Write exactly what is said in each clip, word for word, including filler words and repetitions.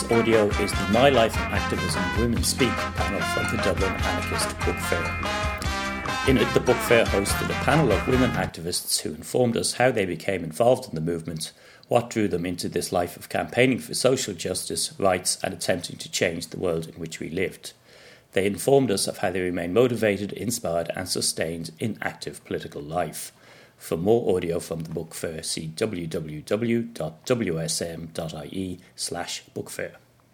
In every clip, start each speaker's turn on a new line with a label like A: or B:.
A: audio is the My Life in Activism Women Speak panel from the Dublin Anarchist Book Fair. In it, the book fair hosted a panel of women activists who informed us how they became involved in the movement, what drew them into this life of campaigning for social justice, rights and attempting to change the world in which we lived. They informed us of how they remain motivated, inspired and sustained in active political life. For more audio from the book fair, see w w w dot w s m dot i e slash book fair.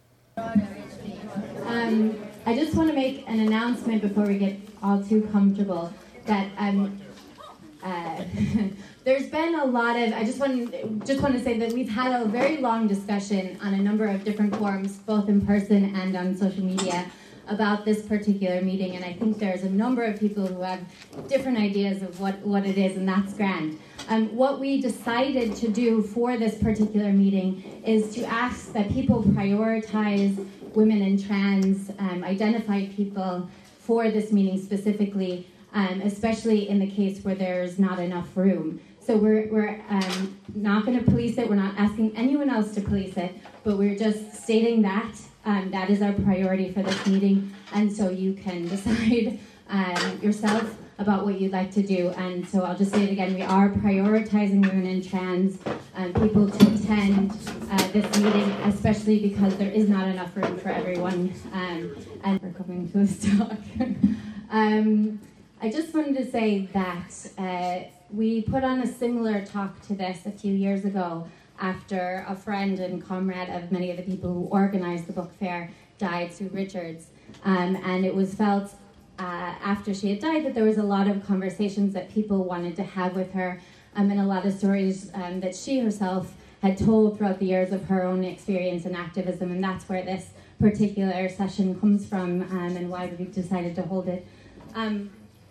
B: Um, I just want to make an announcement before we get all too comfortable that um, uh, there's been a lot of, I just want, just want to say that we've had a very long discussion on a number of different forums, both in person and on social media, about this particular meeting, and I think there's a number of people who have different ideas of what, what it is, and that's grand. Um, what we decided to do for this particular meeting is to ask that people prioritize women and trans um, identified people for this meeting specifically, um, especially in the case where there's not enough room. So we're, we're um, not going to police it, we're not asking anyone else to police it, but we're just stating that Um, that is our priority for this meeting, and so you can decide um, yourself about what you'd like to do. And so I'll just say it again, we are prioritizing women and trans um, people to attend uh, this meeting, especially because there is not enough room for everyone, um, and we're coming to this talk. um, I just wanted to say that uh, we put on a similar talk to this a few years ago, after a friend and comrade of many of the people who organized the book fair died, Sue Richards. Um, and it was felt uh, after she had died that there was a lot of conversations that people wanted to have with her, um, and a lot of stories um, that she herself had told throughout the years of her own experience in activism, and that's where this particular session comes from, um, and why we decided to hold it. Um,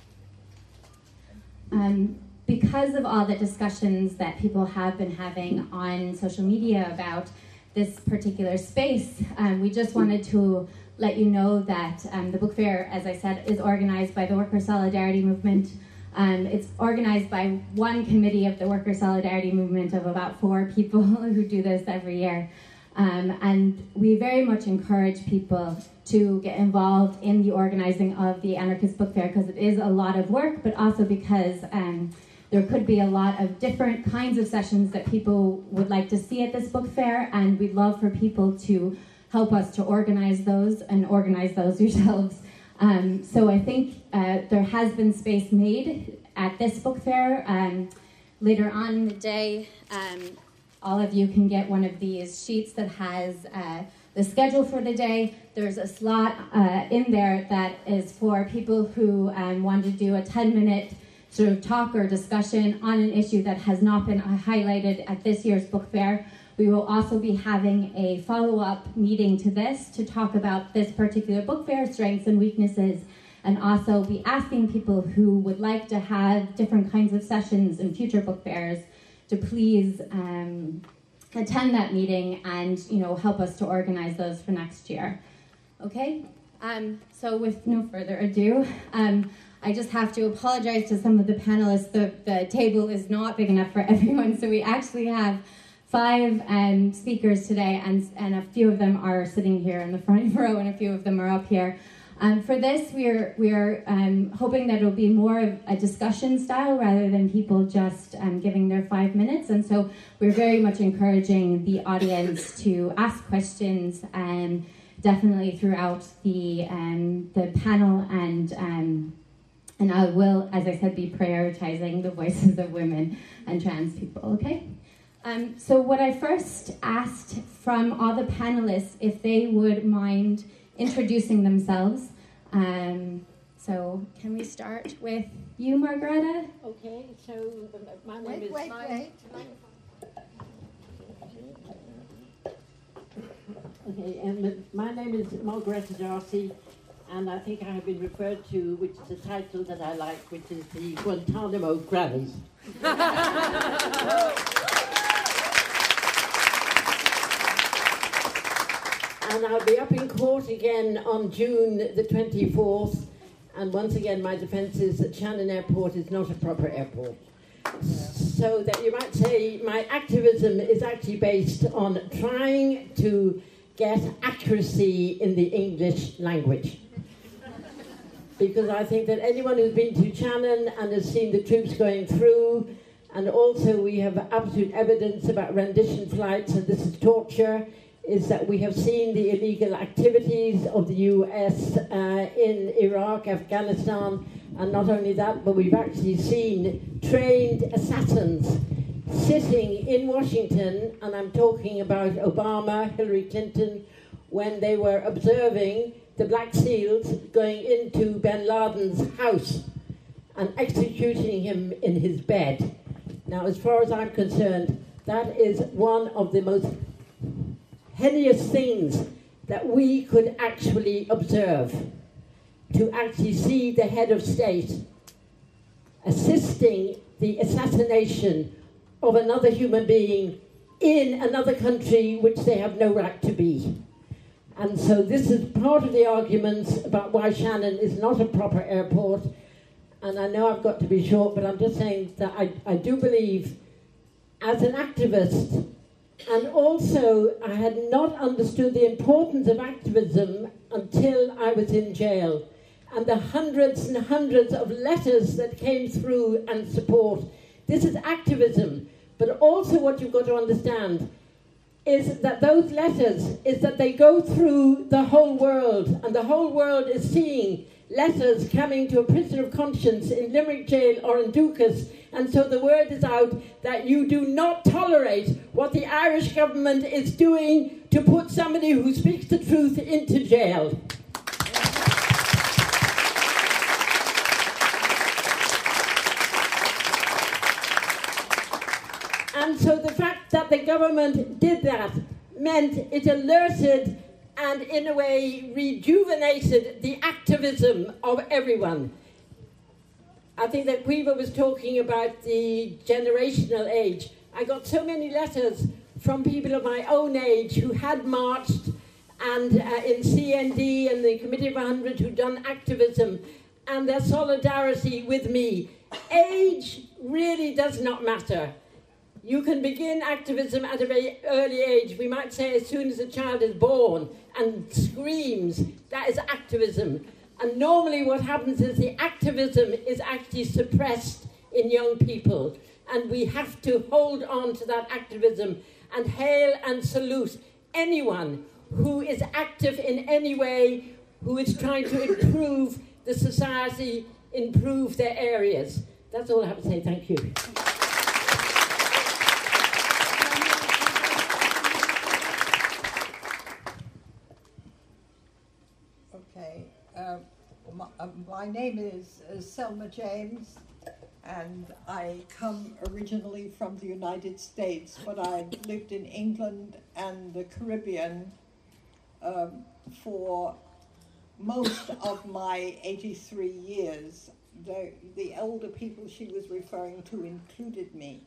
B: um, Because of all the discussions that people have been having on social media about this particular space, um, we just wanted to let you know that um, the book fair, as I said, is organized by the Worker Solidarity Movement. Um, it's organized by one committee of the Worker Solidarity Movement of about four people who do this every year. Um, and we very much encourage people to get involved in the organizing of the Anarchist Book Fair, because it is a lot of work, but also because um, there could be a lot of different kinds of sessions that people would like to see at this book fair, and we'd love for people to help us to organize those and organize those yourselves. Um, so I think uh, there has been space made at this book fair. Um, later on in the day, um, all of you can get one of these sheets that has uh, the schedule for the day. There's a slot uh, in there that is for people who um, want to do a ten-minute sort of talk or discussion on an issue that has not been highlighted at this year's book fair. We will also be having a follow-up meeting to this to talk about this particular book fair, strengths and weaknesses, and also be asking people who would like to have different kinds of sessions in future book fairs to please um, attend that meeting and, you know, help us to organize those for next year. Okay? Um, so with no further ado, um, I just have to apologize to some of the panelists. The, the table is not big enough for everyone, so we actually have five um, speakers today, and, and a few of them are sitting here in the front row, and a few of them are up here. Um, for this, we're, we're um, hoping that it'll be more of a discussion style rather than people just um, giving their five minutes, and so we're very much encouraging the audience to ask questions, um, definitely throughout the, um, the panel, and um, And I will, as I said, be prioritizing the voices of women and trans people, okay? Um, so what I first asked from all the panelists if they would mind introducing themselves. Um, so can we start with you, Margareta?
C: Okay, so my name
D: wait,
C: is...
D: Wait, wait, wait.
C: Okay, and my name is Margareta Darcy. And I think I have been referred to, which is the title that I like, which is the Guantanamo Grannies. And I'll be up in court again on June the twenty-fourth. And once again, my defence is that Shannon Airport is not a proper airport. So that you might say my activism is actually based on trying to get accuracy in the English language. Because I think that anyone who's been to Shannon and has seen the troops going through, and also we have absolute evidence about rendition flights, and this is torture, is that we have seen the illegal activities of the U S uh, in Iraq, Afghanistan, and not only that, but we've actually seen trained assassins sitting in Washington, and I'm talking about Obama, Hillary Clinton, when they were observing the Black SEALs going into bin Laden's house and executing him in his bed. Now, as far as I'm concerned, that is one of the most heinous things that we could actually observe, to actually see the head of state assisting the assassination of another human being in another country which they have no right to be. And so this is part of the arguments about why Shannon is not a proper airport. And I know I've got to be short, but I'm just saying that I, I do believe, as an activist, and also I had not understood the importance of activism until I was in jail. And the hundreds and hundreds of letters that came through and support. This is activism. But also what you've got to understand is that those letters, is that they go through the whole world, and the whole world is seeing letters coming to a prisoner of conscience in Limerick jail or in Dukas, and so the word is out that you do not tolerate what the Irish government is doing to put somebody who speaks the truth into jail. And so the fact that the government did that meant it alerted and in a way rejuvenated the activism of everyone. I think that Caoimhe was talking about the generational age. I got so many letters from people of my own age who had marched and uh, in C N D and the Committee of one hundred who'd done activism, and their solidarity with me. Age really does not matter. You can begin activism at a very early age. We might say as soon as a child is born and screams, that is activism. And normally what happens is the activism is actually suppressed in young people. And we have to hold on to that activism and hail and salute anyone who is active in any way, who is trying to improve the society, improve their areas. That's all I have to say. Thank you.
D: Okay, uh, my, uh, my name is uh, Selma James, and I come originally from the United States, but I've lived in England and the Caribbean um, for most of my eighty-three years. The, the elder people she was referring to included me.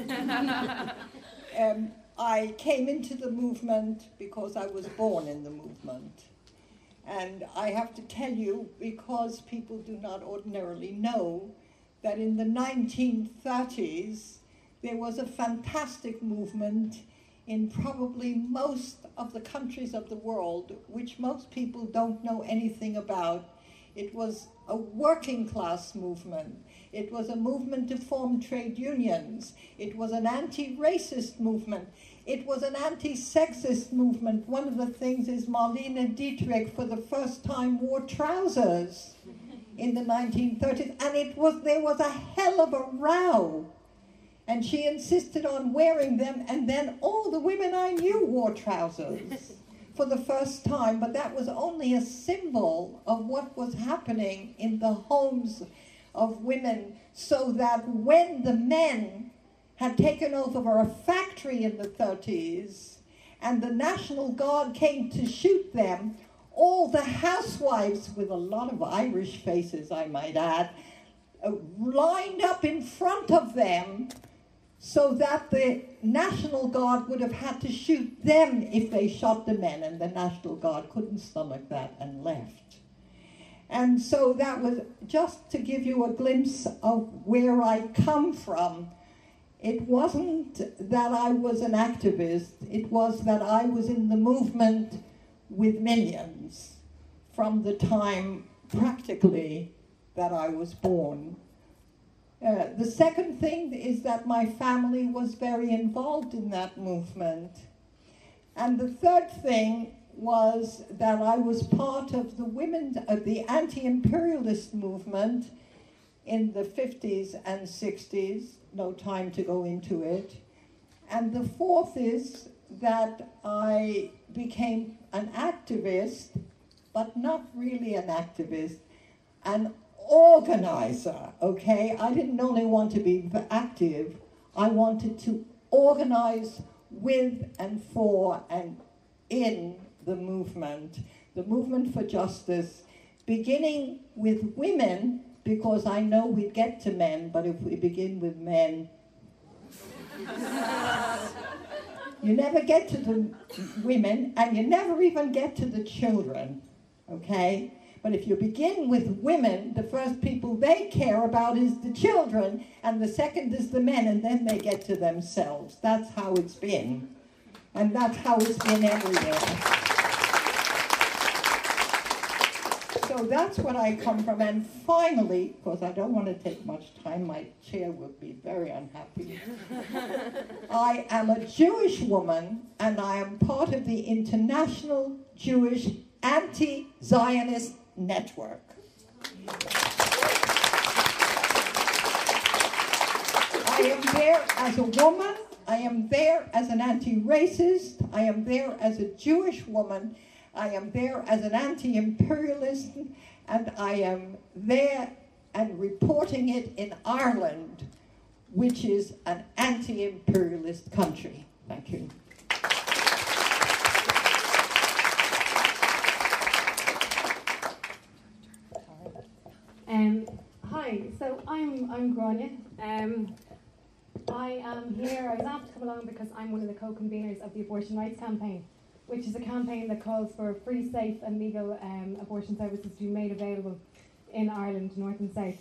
D: um, I came into the movement because I was born in the movement. And I have to tell you, because people do not ordinarily know, that in the nineteen thirties, there was a fantastic movement in probably most of the countries of the world, which most people don't know anything about. It was a working class movement. It was a movement to form trade unions. It was an anti-racist movement. It was an anti-sexist movement. One of the things is Marlene Dietrich for the first time wore trousers in the nineteen thirties, and it was there was a hell of a row. And she insisted on wearing them, and then all the women I knew wore trousers for the first time, but that was only a symbol of what was happening in the homes of women, so that when the men had taken over a factory in the thirties, and the National Guard came to shoot them, all the housewives, with a lot of Irish faces, I might add, uh, lined up in front of them so that the National Guard would have had to shoot them if they shot the men, and the National Guard couldn't stomach that and left. And so that was just to give you a glimpse of where I come from. It wasn't that I was an activist, it was that I was in the movement with millions from the time practically that I was born. Uh, the second thing is that my family was very involved in that movement. And the third thing was that I was part of the women, of the anti-imperialist movement in the fifties and sixties, no time to go into it. And the fourth is that I became an activist, but not really an activist, an organizer, okay? I didn't only want to be active, I wanted to organize with and for and in the movement, the movement for justice, beginning with women, because I know we'd get to men, but if we begin with men, you never get to the women, and you never even get to the children, okay? But if you begin with women, the first people they care about is the children, and the second is the men, and then they get to themselves. That's how it's been. And that's how it's been everywhere. So that's what I come from. And finally, because I don't want to take much time, my chair will be very unhappy. I am a Jewish woman, and I am part of the International Jewish Anti-Zionist Network. I am there as a woman, I am there as an anti-racist, I am there as a Jewish woman, I am there as an anti-imperialist, and I am there and reporting it in Ireland, which is an anti-imperialist country. Thank you.
E: Um, hi, so I'm I'm Grania. Um, I am here. I was asked to come along because I'm one of the co-conveners of the Abortion Rights Campaign, which is a campaign that calls for free, safe, and legal um, abortion services to be made available in Ireland, north and south.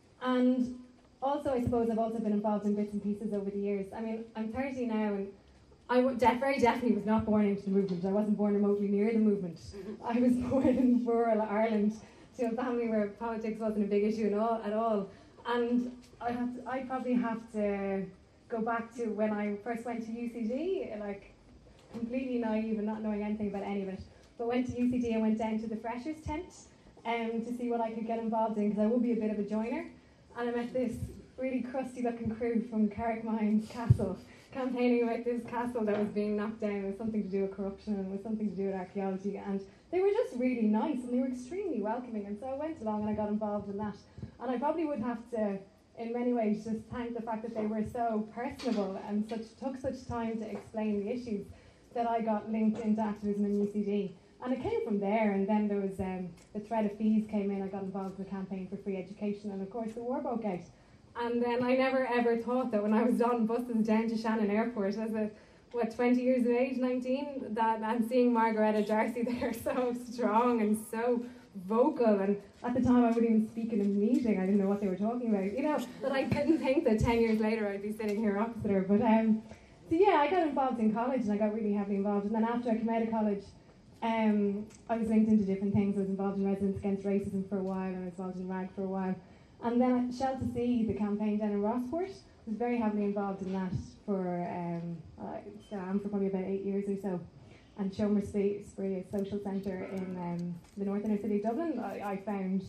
E: And also, I suppose I've also been involved in bits and pieces over the years. I mean, I'm thirty now, and I w- def- very definitely was not born into the movement. I wasn't born remotely near the movement. I was born in rural Ireland, to a family where politics wasn't a big issue at all. At all. And I have to, I probably have to go back to when I first went to U C D, like completely naive and not knowing anything about any of it. But went to U C D and went down to the freshers tent um, to see what I could get involved in, because I would be a bit of a joiner. And I met this really crusty looking crew from Carrickmines Castle, campaigning about this castle that was being knocked down. It was something to do with corruption and it was something to do with archaeology, and they were just really nice and they were extremely welcoming, and so I went along and I got involved in that. And I probably would have to, in many ways, just thank the fact that they were so personable and such took such time to explain the issues that I got linked into activism in U C D. And it came from there, and then there was um, the threat of fees came in. I got involved in the campaign for free education, and of course the war broke out. And then I never ever thought that when I was on buses down to Shannon Airport as a, what, twenty years of age, nineteen, that I'm seeing Margaretta Darcy there so strong and so vocal. And at the time I wouldn't even speak in a meeting. I didn't know what they were talking about. You know, but I couldn't think that ten years later I'd be sitting here opposite her. But um, so yeah, I got involved in college and I got really heavily involved. And then after I came out of college, um, I was linked into different things. I was involved in Residents Against Racism for a while, and I was involved in RAG for a while. And then Shell to Sea, the campaign down in Rossport, was very heavily involved in that for, um, uh, still am for probably about eight years or so. And Shomer Spree, a social centre in um, the north inner city of Dublin, I, I found,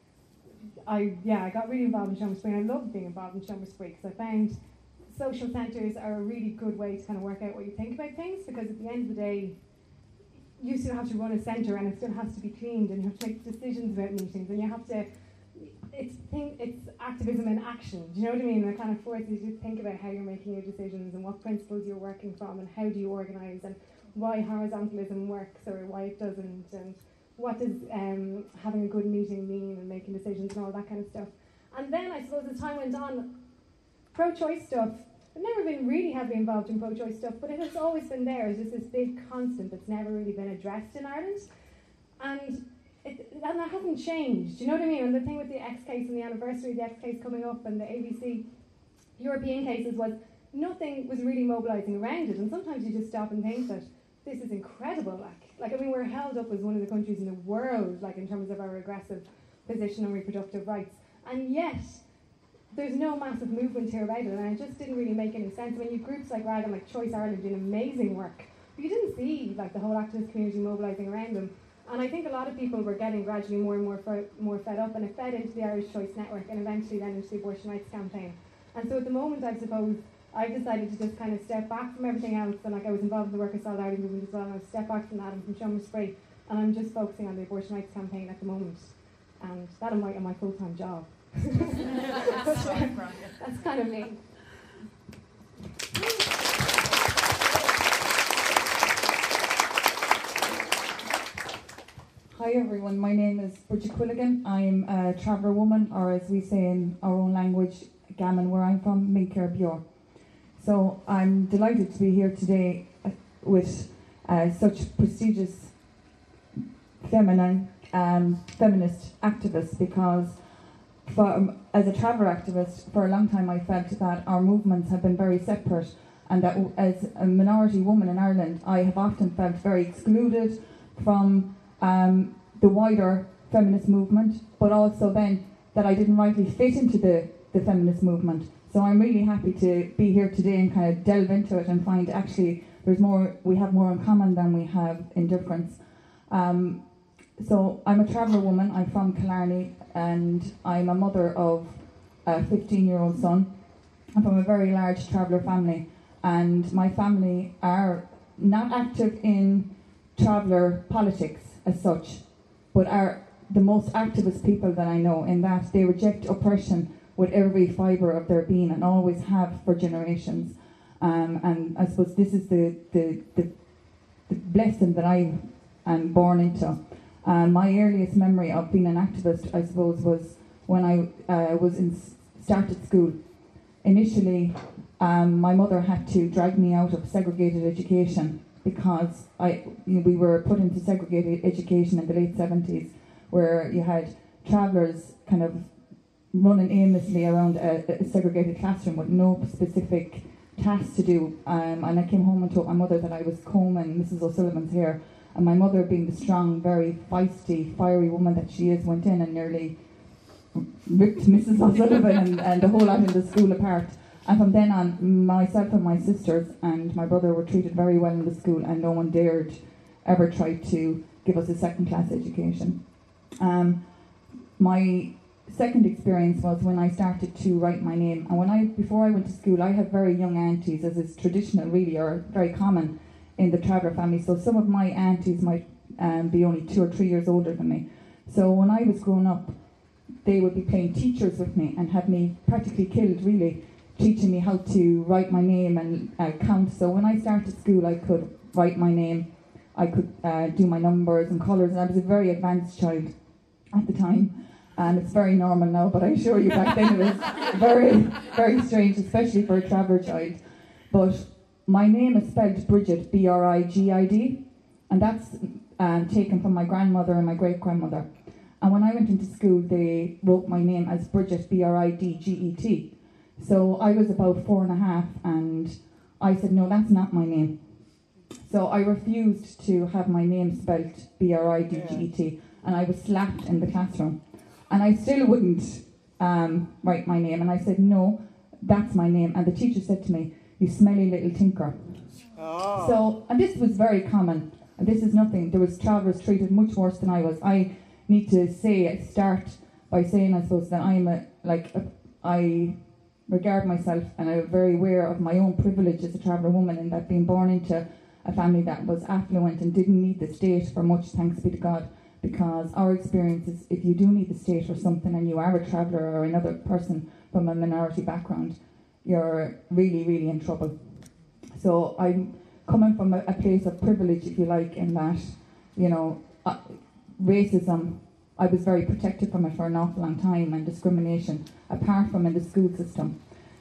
E: I yeah, I got really involved in Shomer Spree, and I loved being involved in Shomer Spree, because I found social centres are a really good way to kind of work out what you think about things, because at the end of the day, you still have to run a centre and it still has to be cleaned, and you have to make decisions about meetings, and you have to, it's think, it's activism in action, do you know what I mean? It kind of forces you to think about how you're making your decisions and what principles you're working from and how do you organise and why horizontalism works or why it doesn't, and what does um, having a good meeting mean and making decisions and all that kind of stuff. And then I suppose as time went on, pro-choice stuff, I've never been really heavily involved in pro-choice stuff, but it has always been there. It's just this big constant that's never really been addressed in Ireland. And it, and that hasn't changed, do you know what I mean? And the thing with the X case and the anniversary of the X case coming up and the A B C European cases was nothing was really mobilising around it. And sometimes you just stop and think that this is incredible. Like, like I mean, we're held up as one of the countries in the world, like in terms of our regressive position on reproductive rights, and yet there's no massive movement here about it, and it just didn't really make any sense. I mean, you have groups like RAG and like Choice Ireland doing amazing work, but you didn't see like the whole activist community mobilising around them. And I think a lot of people were getting gradually more and more fe- more fed up, and it fed into the Irish Choice Network and eventually then into the Abortion Rights Campaign. And so at the moment, I suppose, I've decided to just kind of step back from everything else, and like I was involved in the Workers' Solidarity Movement as well, and I've stepped back from that and from Seamus Free, and I'm just focusing on the Abortion Rights Campaign at the moment. And that I'm my, my full-time job. that's, that's kind of me.
F: Hi everyone, my name is Bridget Quilligan. I'm a traveller woman, or as we say in our own language, Gammon, where I'm from, Minker Bure. So I'm delighted to be here today with uh, such prestigious feminine um, feminist activists, because for, um, as a traveller activist, for a long time I felt that our movements have been very separate, and that w- as a minority woman in Ireland, I have often felt very excluded from um, the wider feminist movement, but also then that I didn't rightly fit into the, the feminist movement. So I'm really happy to be here today and kind of delve into it and find actually there's more, we have more in common than we have in difference. Um, so I'm a traveller woman, I'm from Killarney, and I'm a mother of a fifteen-year-old son. I'm from a very large traveller family, and my family are not active in traveller politics as such, but are the most activist people that I know, in that they reject oppression with every fibre of their being and always have for generations. Um, and I suppose this is the, the, the, the blessing that I am born into. Um, my earliest memory of being an activist, I suppose, was when I uh, was in started school. Initially, um, my mother had to drag me out of segregated education because I, you know, we were put into segregated education in the late seventies, where you had travellers kind of running aimlessly around a, a segregated classroom with no specific tasks to do. Um, and I came home and told my mother that I was combing Missus O'Sullivan's hair, and my mother, being the strong, very feisty, fiery woman that she is, went in and nearly ripped Missus O'Sullivan and, and the whole lot in the school apart. And from then on, myself and my sisters and my brother were treated very well in the school, and no one dared ever try to give us a second-class education. Um, my second experience was when I started to write my name. And when I, before I went to school, I had very young aunties, as is traditional really, or very common in the traveller family. So some of my aunties might um, be only two or three years older than me. So when I was growing up, they would be playing teachers with me and had me practically killed, really, teaching me how to write my name and uh, count. So when I started school, I could write my name, I could uh, do my numbers and colours, and I was a very advanced child at the time. And it's very normal now, but I assure you back then it was very, very strange, especially for a traveller child. But my name is spelled Bridget, B R I G I D, and that's um, taken from my grandmother and my great-grandmother. And when I went into school, they wrote my name as Bridget, B R I D G E T. So I was about four and a half, and I said, no, that's not my name. So I refused to have my name spelled B R I D G E T, and I was slapped in the classroom. And I still wouldn't um, write my name, and I said, no, that's my name. And the teacher said to me, you smelly little tinker. Oh. So, and this was very common, and this is nothing. There was travellers treated much worse than I was. I need to say, start by saying, I suppose, that I'm a, like, a, I regard myself, and I'm very aware of my own privilege as a traveller woman, in that being born into a family that was affluent and didn't need the state for much, thanks be to God. Because our experience is, if you do need the state for something and you are a traveller or another person from a minority background, you're really, really in trouble. So I'm coming from a, a place of privilege, if you like, in that, you know, uh, racism, I was very protected from it for an awful long time, and discrimination, apart from in the school system.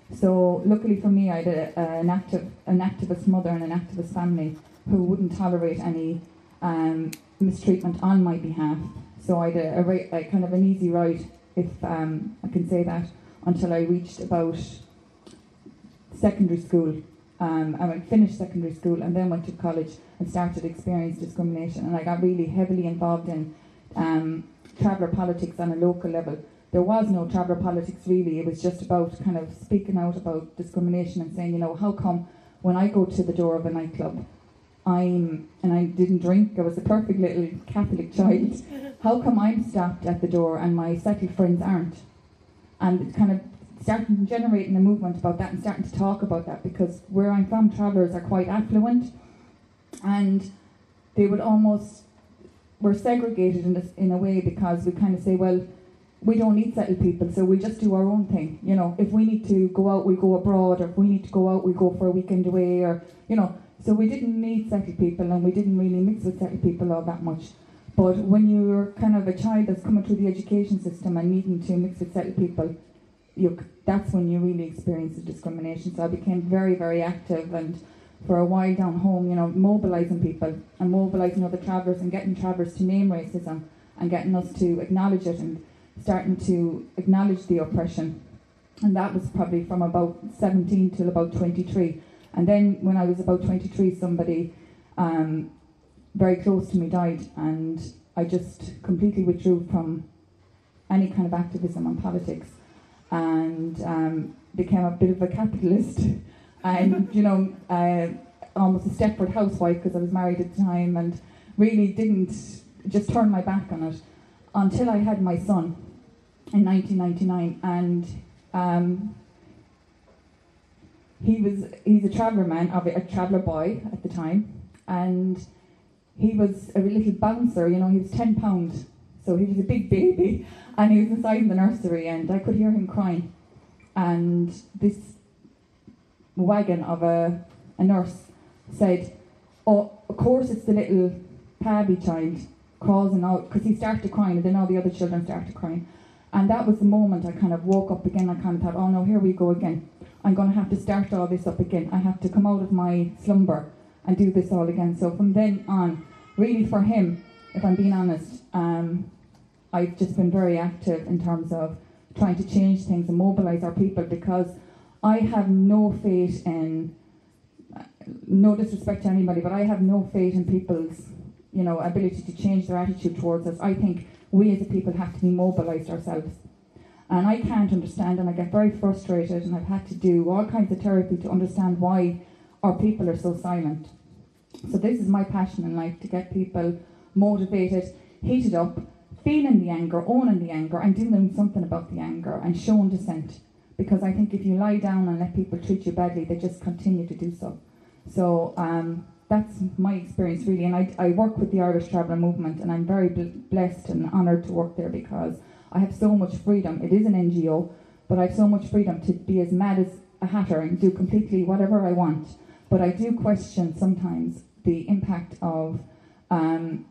F: So luckily for me, I had a, an, active, an activist mother and an activist family who wouldn't tolerate any um, mistreatment on my behalf. So I had a, a, a kind of an easy ride, if um, I can say that, until I reached about secondary school. Um, I went finished secondary school and then went to college and started to experience discrimination. And I got really heavily involved in um, traveller politics on a local level. There was no traveller politics really. It was just about kind of speaking out about discrimination and saying, you know, how come when I go to the door of a nightclub, I'm, and I didn't drink, I was a perfect little Catholic child, how come I'm stopped at the door and my settled friends aren't? And kind of starting generating a movement about that and starting to talk about that, because where I'm from, travellers are quite affluent and they would almost, we're segregated in, this, in a way, because we kind of say, well, we don't need settled people, so we'll just do our own thing. You know, if we need to go out, we go abroad, or if we need to go out, we go for a weekend away, or, you know, so we didn't need settled people and we didn't really mix with settled people all that much. But when you're kind of a child that's coming through the education system and needing to mix with settled people, you, that's when you really experience the discrimination. So I became very, very active, and for a while down home, you know, mobilising people and mobilising other travellers and getting travellers to name racism and getting us to acknowledge it and starting to acknowledge the oppression. And that was probably from about seventeen till about twenty-three. And then when I was about twenty-three, somebody um, very close to me died, and I just completely withdrew from any kind of activism on politics and um, became a bit of a capitalist and, you know, uh, almost a Stepford housewife, because I was married at the time, and really didn't, just turn my back on it until I had my son in nineteen ninety-nine. And um, he was, he's a traveller man, a traveller boy at the time, and he was a little bouncer, you know, he was ten pounds, so he was a big baby, and he was inside in the nursery, and I could hear him crying. And this wagon of a, a nurse said, oh, of course it's the little Pabby child crawling out, because he started crying, and then all the other children started crying. And that was the moment I kind of woke up again. I kind of thought, oh no, here we go again. I'm going to have to start all this up again. I have to come out of my slumber and do this all again. So from then on, really for him, if I'm being honest, um, I've just been very active in terms of trying to change things and mobilise our people, because I have no faith in, no disrespect to anybody, but I have no faith in people's, you know, ability to change their attitude towards us. I think we as a people have to be mobilised ourselves. And I can't understand, and I get very frustrated, and I've had to do all kinds of therapy to understand why our people are so silent. So this is my passion in life, to get people motivated, heated up, feeling the anger, owning the anger, and doing something about the anger, and showing dissent. Because I think if you lie down and let people treat you badly, they just continue to do so. So um, that's my experience really, and I, I work with the Irish Traveller Movement, and I'm very bl- blessed and honoured to work there, because I have so much freedom. It is an N G O, but I have so much freedom to be as mad as a hatter and do completely whatever I want. But I do question sometimes the impact of um,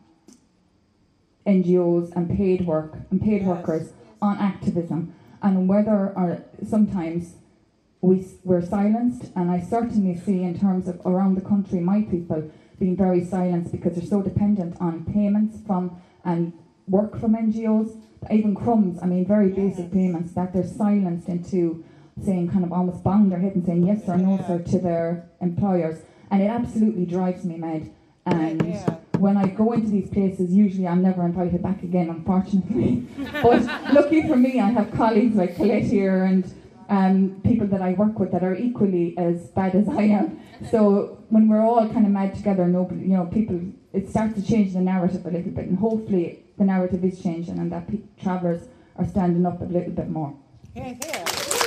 F: N G Os and paid work and paid yes. workers on activism, and whether or sometimes we, we're silenced. And I certainly see in terms of around the country my people being very silenced, because they're so dependent on payments from and work from N G Os, even crumbs, I mean very basic payments, that they're silenced into saying, kind of almost bowing their head and saying yes or no sir to their employers. And it absolutely drives me mad. And yeah. when I go into these places, usually I'm never invited back again, unfortunately. But lucky for me, I have colleagues like Colette here, and um, people that I work with that are equally as bad as I am. So when we're all kind of mad together, nobody, you know, people, it starts to change the narrative a little bit, and hopefully the narrative is changing, and that pe- travellers are standing up a little bit more.
D: Yeah, yeah.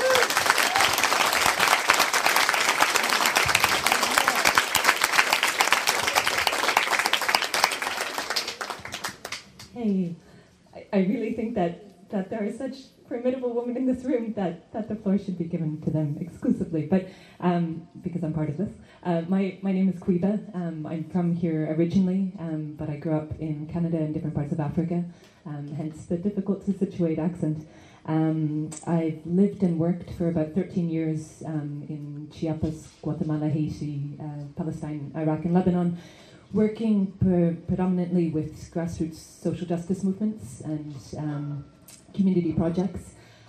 G: Hey, I, I really think that, that there are such formidable women in this room that, that the floor should be given to them exclusively. But um, because I'm part of this, uh, my my name is Quiba. Um, I'm from here originally, um, but I grew up in Canada and different parts of Africa, um, hence the difficult to situate accent. Um, I've lived and worked for about thirteen years um, in Chiapas, Guatemala, Haiti, uh, Palestine, Iraq, and Lebanon, working pre- predominantly with grassroots social justice movements and um, community projects.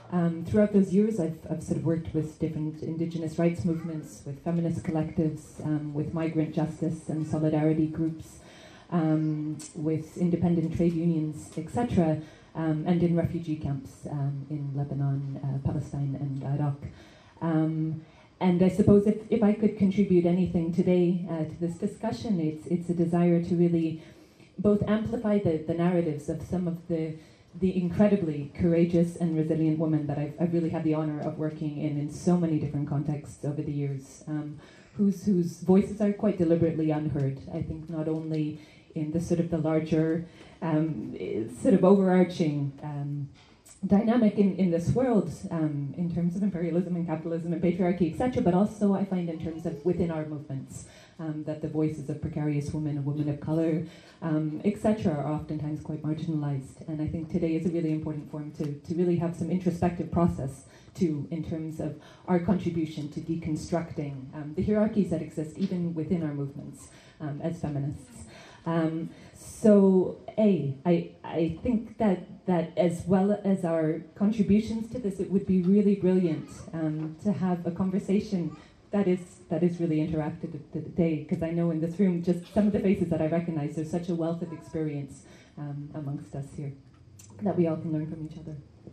G: Um, throughout those years, I've, I've sort of worked with different Indigenous rights movements, with feminist collectives, um, with migrant justice and solidarity groups, um, with independent trade unions, et cetera, um, and in refugee camps um, in Lebanon, uh, Palestine, and Iraq. Um, and I suppose if, if I could contribute anything today uh, to this discussion, it's it's a desire to really both amplify the, the narratives of some of the the incredibly courageous and resilient women that I've, I've really had the honour of working in in so many different contexts over the years, um, whose whose voices are quite deliberately unheard. I think not only in the sort of the larger, um, sort of overarching um, dynamic in, in this world, um, in terms of imperialism and capitalism and patriarchy, et cetera, but also I find in terms of within our movements, um, that the voices of precarious women and women of colour, um, et cetera, are oftentimes quite marginalised. And I think today is a really important forum to, to really have some introspective process too, in terms of our contribution to deconstructing um, the hierarchies that exist even within our movements um, as feminists. Um, so, A, I, I think that, that as well as our contributions to this, it would be really brilliant um, to have a conversation that is that is really interactive today, because I know in this room, just some of the faces that I recognize, there's such a wealth of experience um, amongst us here that we all can learn from each other.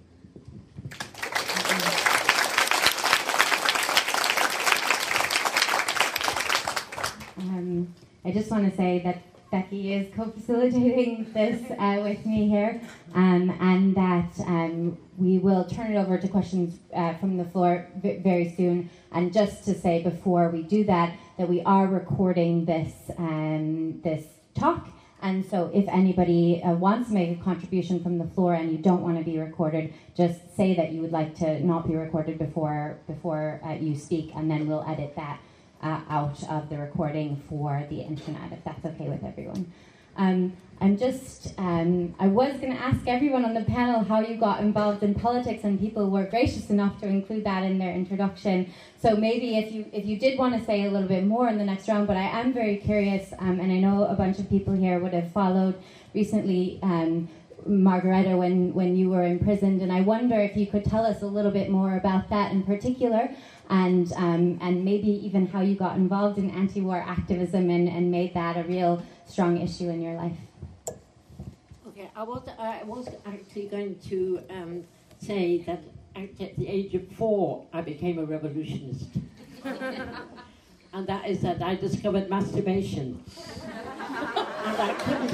B: Um, I just want to say that Becky is co-facilitating this uh, with me here, um, and that um, we will turn it over to questions uh, from the floor v- very soon. And just to say before we do that, that we are recording this um, this talk, and so if anybody uh, wants to make a contribution from the floor and you don't want to be recorded, just say that you would like to not be recorded before before uh, you speak, and then we'll edit that Uh, out of the recording for the internet, if that's okay with everyone. Um, I'm just, um, I was going to ask everyone on the panel how you got involved in politics, and people were gracious enough to include that in their introduction. So maybe if you if you did want to say a little bit more in the next round, but I am very curious, um, and I know a bunch of people here would have followed recently um, Margareta when, when you were imprisoned, and I wonder if you could tell us a little bit more about that in particular, and um, and maybe even how you got involved in anti-war activism and, and made that a real strong issue in your life.
C: Okay, I was I was actually going to um, say that at the age of four I became a revolutionist, and that is that I discovered masturbation, and I couldn't.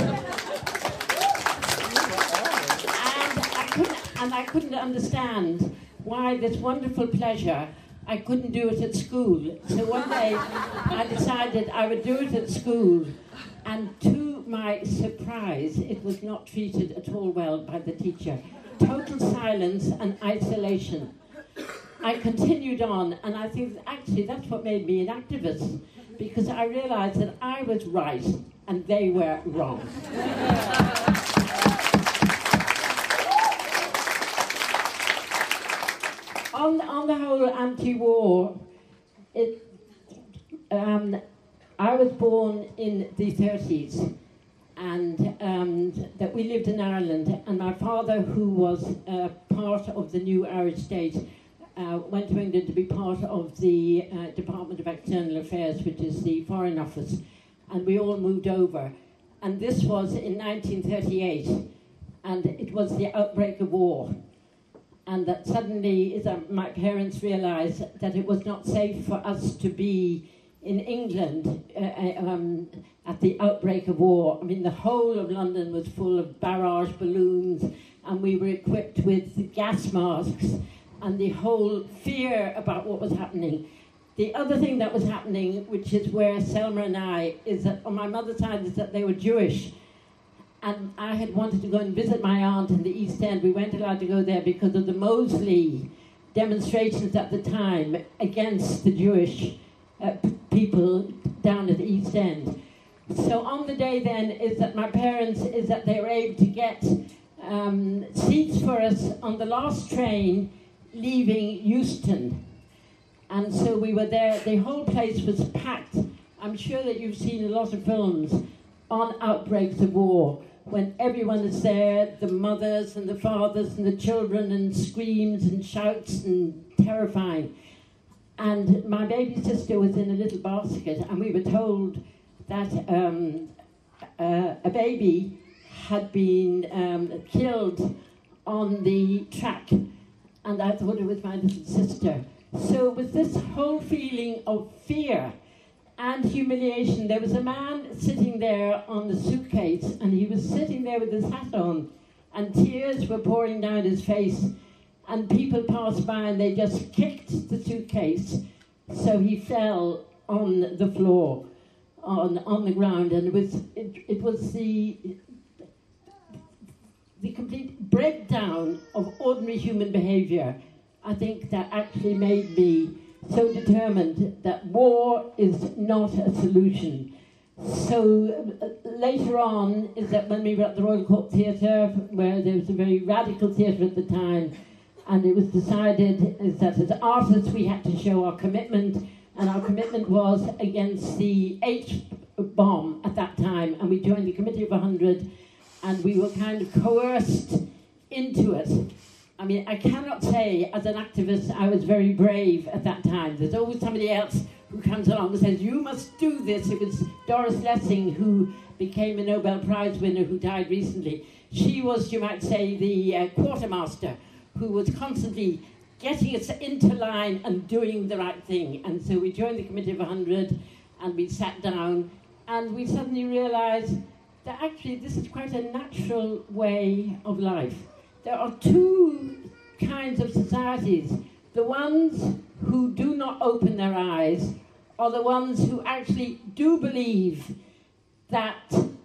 C: And I couldn't, and I couldn't understand why this wonderful pleasure, I couldn't do it at school. So one day I decided I would do it at school, and to my surprise, it was not treated at all well by the teacher. Total silence and isolation. I continued on, and I think that actually that's what made me an activist, because I realized that I was right and they were wrong. On, on the whole anti-war, it, um, I was born in the thirties, and um, that we lived in Ireland, and my father, who was uh, part of the new Irish state, uh, went to England to be part of the uh, Department of External Affairs, which is the Foreign Office, and we all moved over. And this was in nineteen thirty-eight, and it was the outbreak of war. And that suddenly is that my parents realised that it was not safe for us to be in England uh, um, at the outbreak of war. I mean, the whole of London was full of barrage balloons, and we were equipped with gas masks, and the whole fear about what was happening. The other thing that was happening, which is where Selma and I, is that on my mother's side, is that they were Jewish. And I had wanted to go and visit my aunt in the East End. We weren't allowed to go there because of the Mosley demonstrations at the time against the Jewish uh, p- people down at the East End. So on the day then is that my parents, is that they were able to get um, seats for us on the last train leaving Euston. And so we were there, the whole place was packed. I'm sure that you've seen a lot of films on outbreaks of war, when everyone is there, the mothers and the fathers and the children, and screams and shouts and terrifying. And my baby sister was in a little basket, and we were told that um, uh, a baby had been um, killed on the track, and I thought it was my little sister. So it was this whole feeling of fear and humiliation. There was a man sitting there on the suitcase, and he was sitting there with his hat on, and tears were pouring down his face, and people passed by and they just kicked the suitcase, so he fell on the floor, on on the ground, and it was it, it was the the complete breakdown of ordinary human behaviour, I think, that actually made me so determined that war is not a solution. So uh, later on is that when we were at the Royal Court Theatre, where there was a very radical theatre at the time, and it was decided is that as artists we had to show our commitment, and our commitment was against the H bomb at that time, and we joined the Committee of one hundred, and we were kind of coerced into it. I mean, I cannot say as an activist I was very brave at that time. There's always somebody else who comes along and says, you must do this. It was Doris Lessing, who became a Nobel Prize winner, who died recently. She was, you might say, the uh, quartermaster, who was constantly getting us into line and doing the right thing. And so we joined the Committee of one hundred, and we sat down, and we suddenly realised that actually this is quite a natural way of life. There are two kinds of societies. The ones who do not open their eyes are the ones who actually do believe that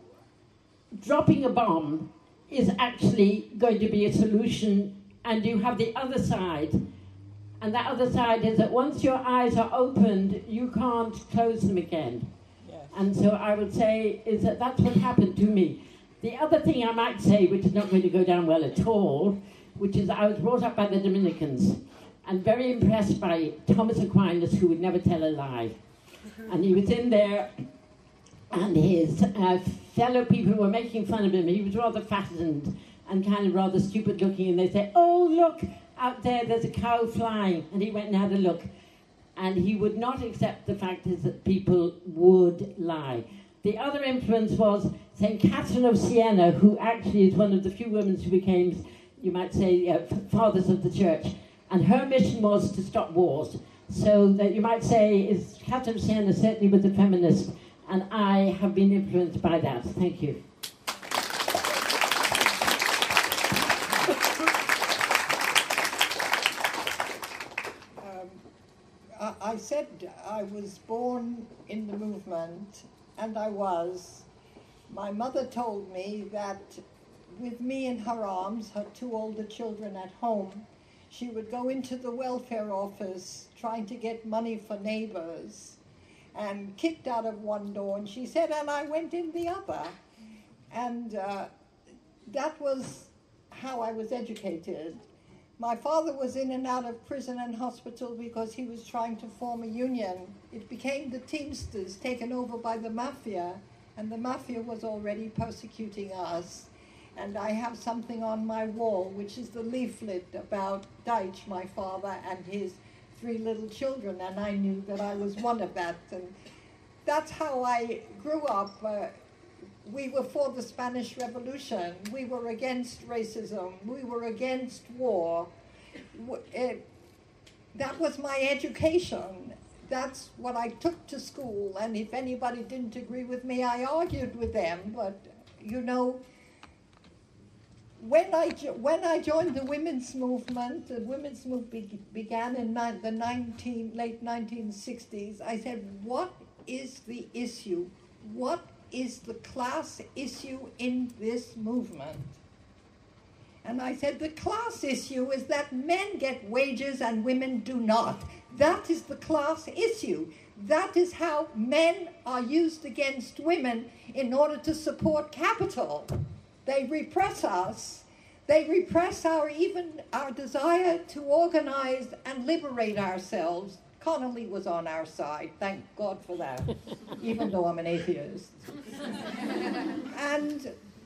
C: dropping a bomb is actually going to be a solution, and you have the other side. And that other side is that once your eyes are opened, you can't close them again. Yes. And so I would say is that that's what happened to me. The other thing I might say, which is not going to go down well at all, which is I was brought up by the Dominicans and very impressed by Thomas Aquinas, who would never tell a lie. And he was in there, and his uh, fellow people were making fun of him. He was rather fattened and kind of rather stupid looking, and they said, oh, look, out there, there's a cow flying. And he went and had a look. And he would not accept the fact is that people would lie. The other influence was Saint Catherine of Siena, who actually is one of the few women who became, you might say, uh, fathers of the church. And her mission was to stop wars. So that you might say is Catherine of Siena certainly was a feminist, and I have been influenced by that. Thank you.
D: um, I, I said I was born in the movement, and I was. My mother told me that with me in her arms, her two older children at home, she would go into the welfare office trying to get money for neighbors, and kicked out of one door, and she said, and I went in the other. And uh, that was how I was educated. My father was in and out of prison and hospital because he was trying to form a union. It became the Teamsters, taken over by the mafia, and the mafia was already persecuting us. And I have something on my wall, which is the leaflet about Deitch, my father, and his three little children, and I knew that I was one of that. And that's how I grew up. Uh, we were for the Spanish Revolution. We were against racism. We were against war. It, that was my education. That's what I took to school, and if anybody didn't agree with me, I argued with them. But, you know, When I, jo- when I joined the women's movement, the women's movement be- began in ni- the nineteen, late nineteen sixties, I said, what is the issue? What is the class issue in this movement? And I said, the class issue is that men get wages and women do not. That is the class issue. That is how men are used against women in order to support capital. They repress us. They repress our even our desire to organize and liberate ourselves. Connolly was on our side, thank God for that, even though I'm an atheist. And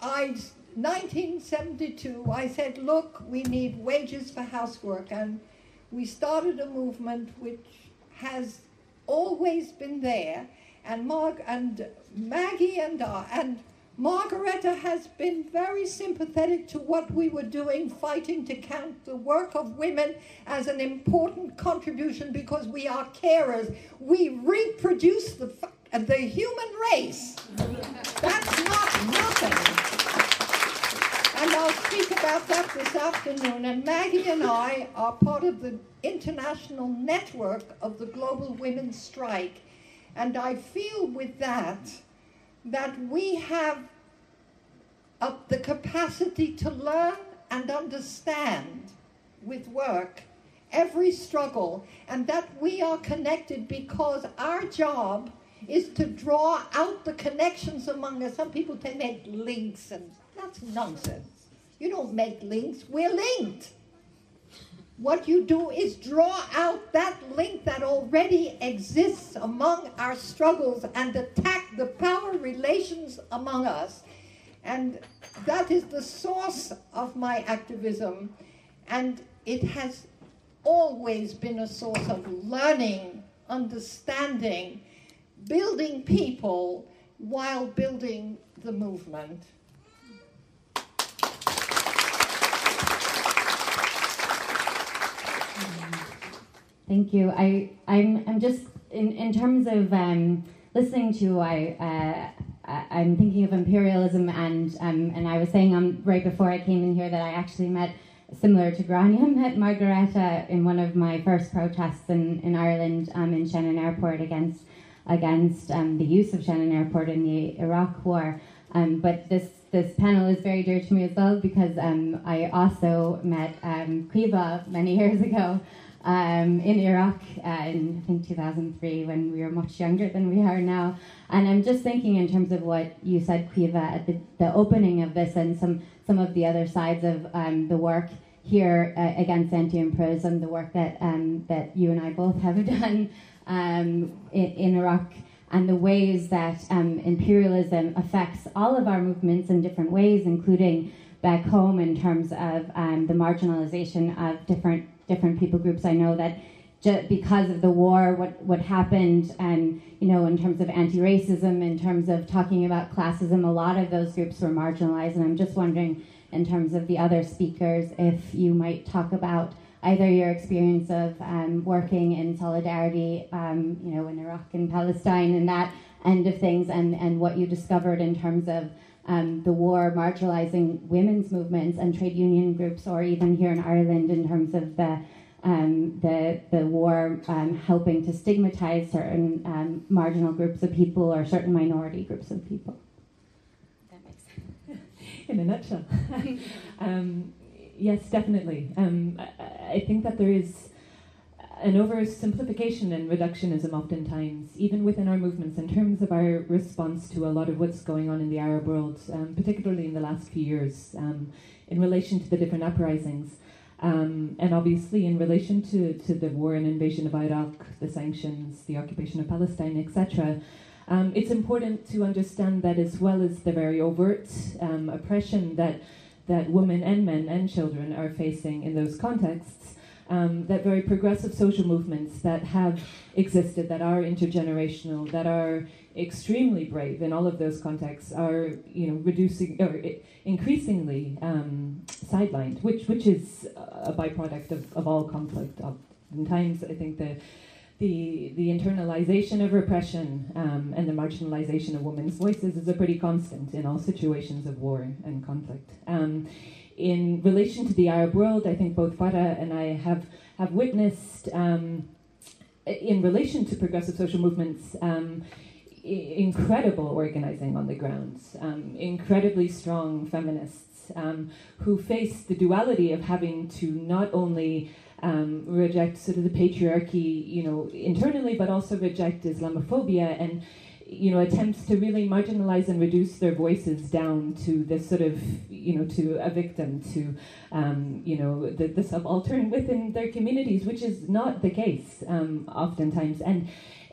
D: I, nineteen seventy-two, I said, look, we need wages for housework. And we started a movement which has always been there. And Marg and Maggie and I, and Margareta has been very sympathetic to what we were doing, fighting to count the work of women as an important contribution because we are carers. We reproduce the, the human race. That's not nothing. And I'll speak about that this afternoon. And Maggie and I are part of the international network of the Global Women's Strike. And I feel with that, that we have uh, the capacity to learn and understand with work every struggle, and that we are connected because our job is to draw out the connections among us. Some people they make links, and that's nonsense. You don't make links, we're linked. What you do is draw out that link that already exists among our struggles and attack the power relations among us. And that is the source of my activism. And it has always been a source of learning, understanding, building people while building the movement.
B: Thank you. I, I'm, I'm just, in, in terms of um, listening to, I, uh, I'm thinking of imperialism, and um, and I was saying um, right before I came in here that I actually met, similar to Grania, met Margareta in one of my first protests in, in Ireland um, in Shannon Airport against against um, the use of Shannon Airport in the Iraq War. Um, but this, this panel is very dear to me as well because um, I also met um, Quiva many years ago. Um, in Iraq uh, in I think two thousand three when we were much younger than we are now. And I'm just thinking in terms of what you said, Quiva, at the, the opening of this and some, some of the other sides of um, the work here uh, against anti-imperialism, the work that um, that you and I both have done um, in, in Iraq, and the ways that um, imperialism affects all of our movements in different ways, including back home in terms of um, the marginalization of different different people groups. I know that ju- because of the war, what, what happened, and you know, in terms of anti-racism, in terms of talking about classism, a lot of those groups were marginalized. And I'm just wondering, in terms of the other speakers, if you might talk about either your experience of um, working in solidarity, um, you know, in Iraq and Palestine, and that end of things, and, and what you discovered in terms of Um, the war marginalizing women's movements and trade union groups, or even here in Ireland in terms of the um, the, the war um, helping to stigmatize certain um, marginal groups of people or certain minority groups of people. That makes sense.
G: In a nutshell. um, yes, definitely. Um, I, I think that there is an oversimplification and reductionism oftentimes, even within our movements, in terms of our response to a lot of what's going on in the Arab world, um, particularly in the last few years, um, in relation to the different uprisings, um, and obviously in relation to, to the war and invasion of Iraq, the sanctions, the occupation of Palestine, et cetera. Um, it's important to understand that, as well as the very overt um, oppression that that women and men and children are facing in those contexts, Um, that very progressive social movements that have existed, that are intergenerational, that are extremely brave in all of those contexts, are, you know, reducing or increasingly um, sidelined, which which is a byproduct of, of all conflict. Oftentimes, I think the the the internalization of repression um, and the marginalization of women's voices is a pretty constant in all situations of war and conflict. Um, In relation to the Arab world, I think both Farah and I have, have witnessed, um, in relation to progressive social movements, um, I- incredible organizing on the ground, um, incredibly strong feminists um, who face the duality of having to not only um, reject sort of the patriarchy, you know, internally, but also reject Islamophobia and, you know, attempts to really marginalize and reduce their voices down to this sort of, you know, to a victim, to, um, you know, the, the subaltern within their communities, which is not the case um, oftentimes. And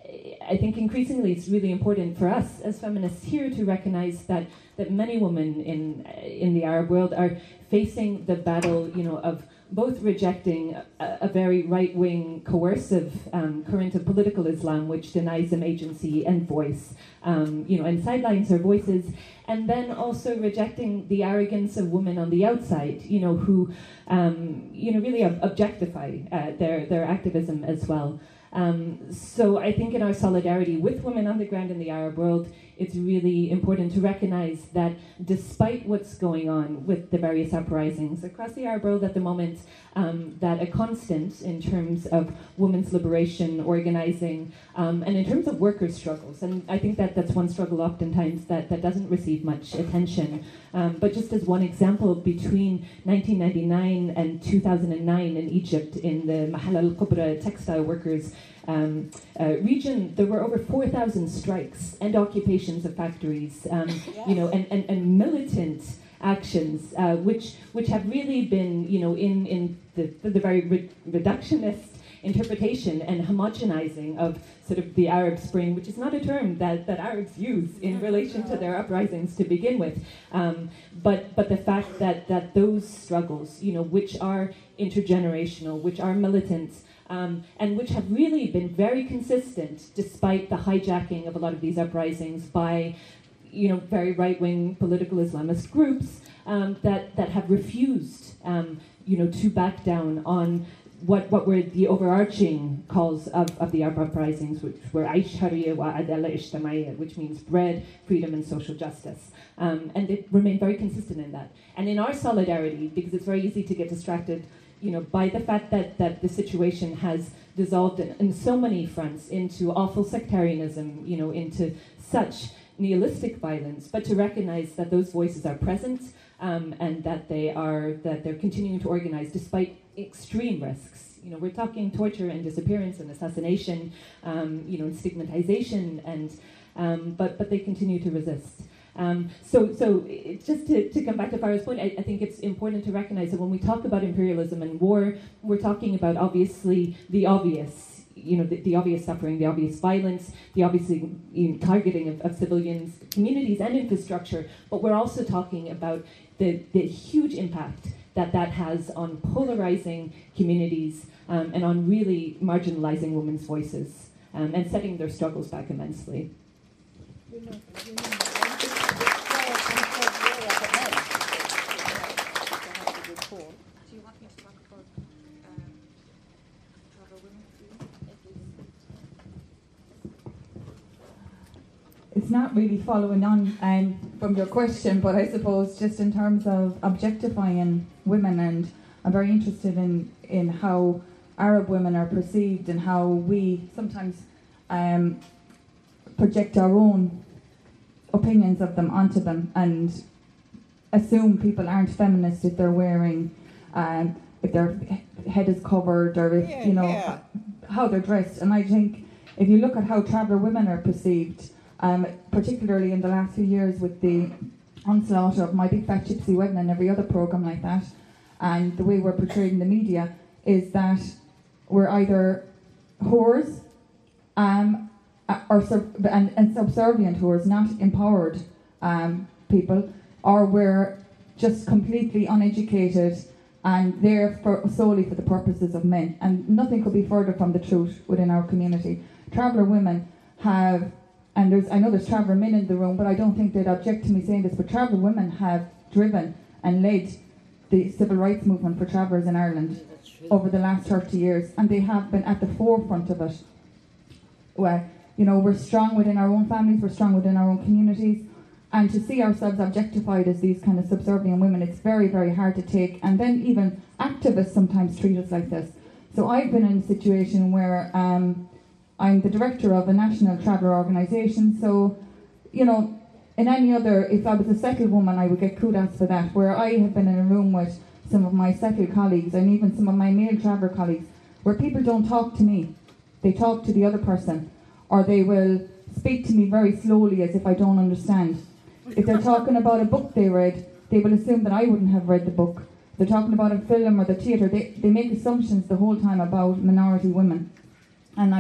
G: I think increasingly it's really important for us as feminists here to recognize that, that many women in in the Arab world are facing the battle, you know, of both rejecting a, a very right-wing, coercive um, current of political Islam, which denies them agency and voice, um, you know, and sidelines their voices, and then also rejecting the arrogance of women on the outside, you know, who, um, you know, really ob- objectify uh, their their activism as well. Um, so I think in our solidarity with women on the ground in the Arab world, it's really important to recognize that despite what's going on with the various uprisings across the Arab world at the moment, um, that a constant in terms of women's liberation, organizing, um, and in terms of workers' struggles, and I think that that's one struggle oftentimes that, that doesn't receive much attention. Um, but just as one example, between nineteen ninety-nine and two thousand nine in Egypt, in the Mahal al-Kubra textile workers um, uh, region, there were over four thousand strikes and occupations of factories, um, yes. you know, and, and, and militant actions, uh, which which have really been, you know, in, in the, the very re- reductionist interpretation and homogenizing of sort of the Arab Spring, which is not a term that, that Arabs use in relation to their uprisings to begin with. Um, but but the fact that, that those struggles, you know, which are intergenerational, which are militant, um, and which have really been very consistent despite the hijacking of a lot of these uprisings by, you know, very right-wing political Islamist groups um, that, that have refused, um, you know, to back down on what what were the overarching calls of, of the Arab uprisings, which were Aish Hariya wa Adala Ijtamaiya, which means bread, freedom, and social justice. Um, and they remain very consistent in that. And in our solidarity, because it's very easy to get distracted, you know, by the fact that, that the situation has dissolved in, in so many fronts into awful sectarianism, you know, into such nihilistic violence, but to recognize that those voices are present um, and that they are that they're continuing to organize despite extreme risks. You know, we're talking torture and disappearance and assassination, um, you know, and stigmatization, and um, but but they continue to resist. Um, so so it, just to, to come back to Farah's point, I, I think it's important to recognize that when we talk about imperialism and war, we're talking about obviously the obvious, you know, the, the obvious suffering, the obvious violence, the obviously you know, targeting of, of civilians, communities, and infrastructure. But we're also talking about the, the huge impact that that has on polarizing communities um, and on really marginalizing women's voices um, and setting their struggles back immensely.
F: It's not really following on um, from your question, but I suppose just in terms of objectifying women, and I'm very interested in, in how Arab women are perceived and how we sometimes um, project our own opinions of them onto them and assume people aren't feminist if they're wearing, um, if their head is covered or if,
D: yeah,
F: you know,
D: yeah.
F: how they're dressed. And I think if you look at how traveller women are perceived, Um, particularly in the last few years with the onslaught of My Big Fat Gypsy Wedding and every other programme like that, and the way we're portrayed in the media, is that we're either whores um, or sub- and, and subservient whores, not empowered um, people, or we're just completely uneducated and there for, solely for the purposes of men. And nothing could be further from the truth within our community. Traveller women have And there's, I know there's traveller men in the room, but I don't think they'd object to me saying this, but traveller women have driven and led the civil rights movement for travellers in Ireland over the last thirty years, and they have been at the forefront of it. Well, you know, we're strong within our own families, we're strong within our own communities, and to see ourselves objectified as these kind of subservient women, it's very, very hard to take. And then even activists sometimes treat us like this. So I've been in a situation where um, I'm the director of a national traveller organisation, so, you know, in any other, if I was a settled woman, I would get kudos for that, where I have been in a room with some of my settled colleagues and even some of my male traveller colleagues, where people don't talk to me, they talk to the other person, or they will speak to me very slowly as if I don't understand. If they're talking about a book they read, they will assume that I wouldn't have read the book. If they're talking about a film or the theatre, they, they make assumptions the whole time about minority women. And I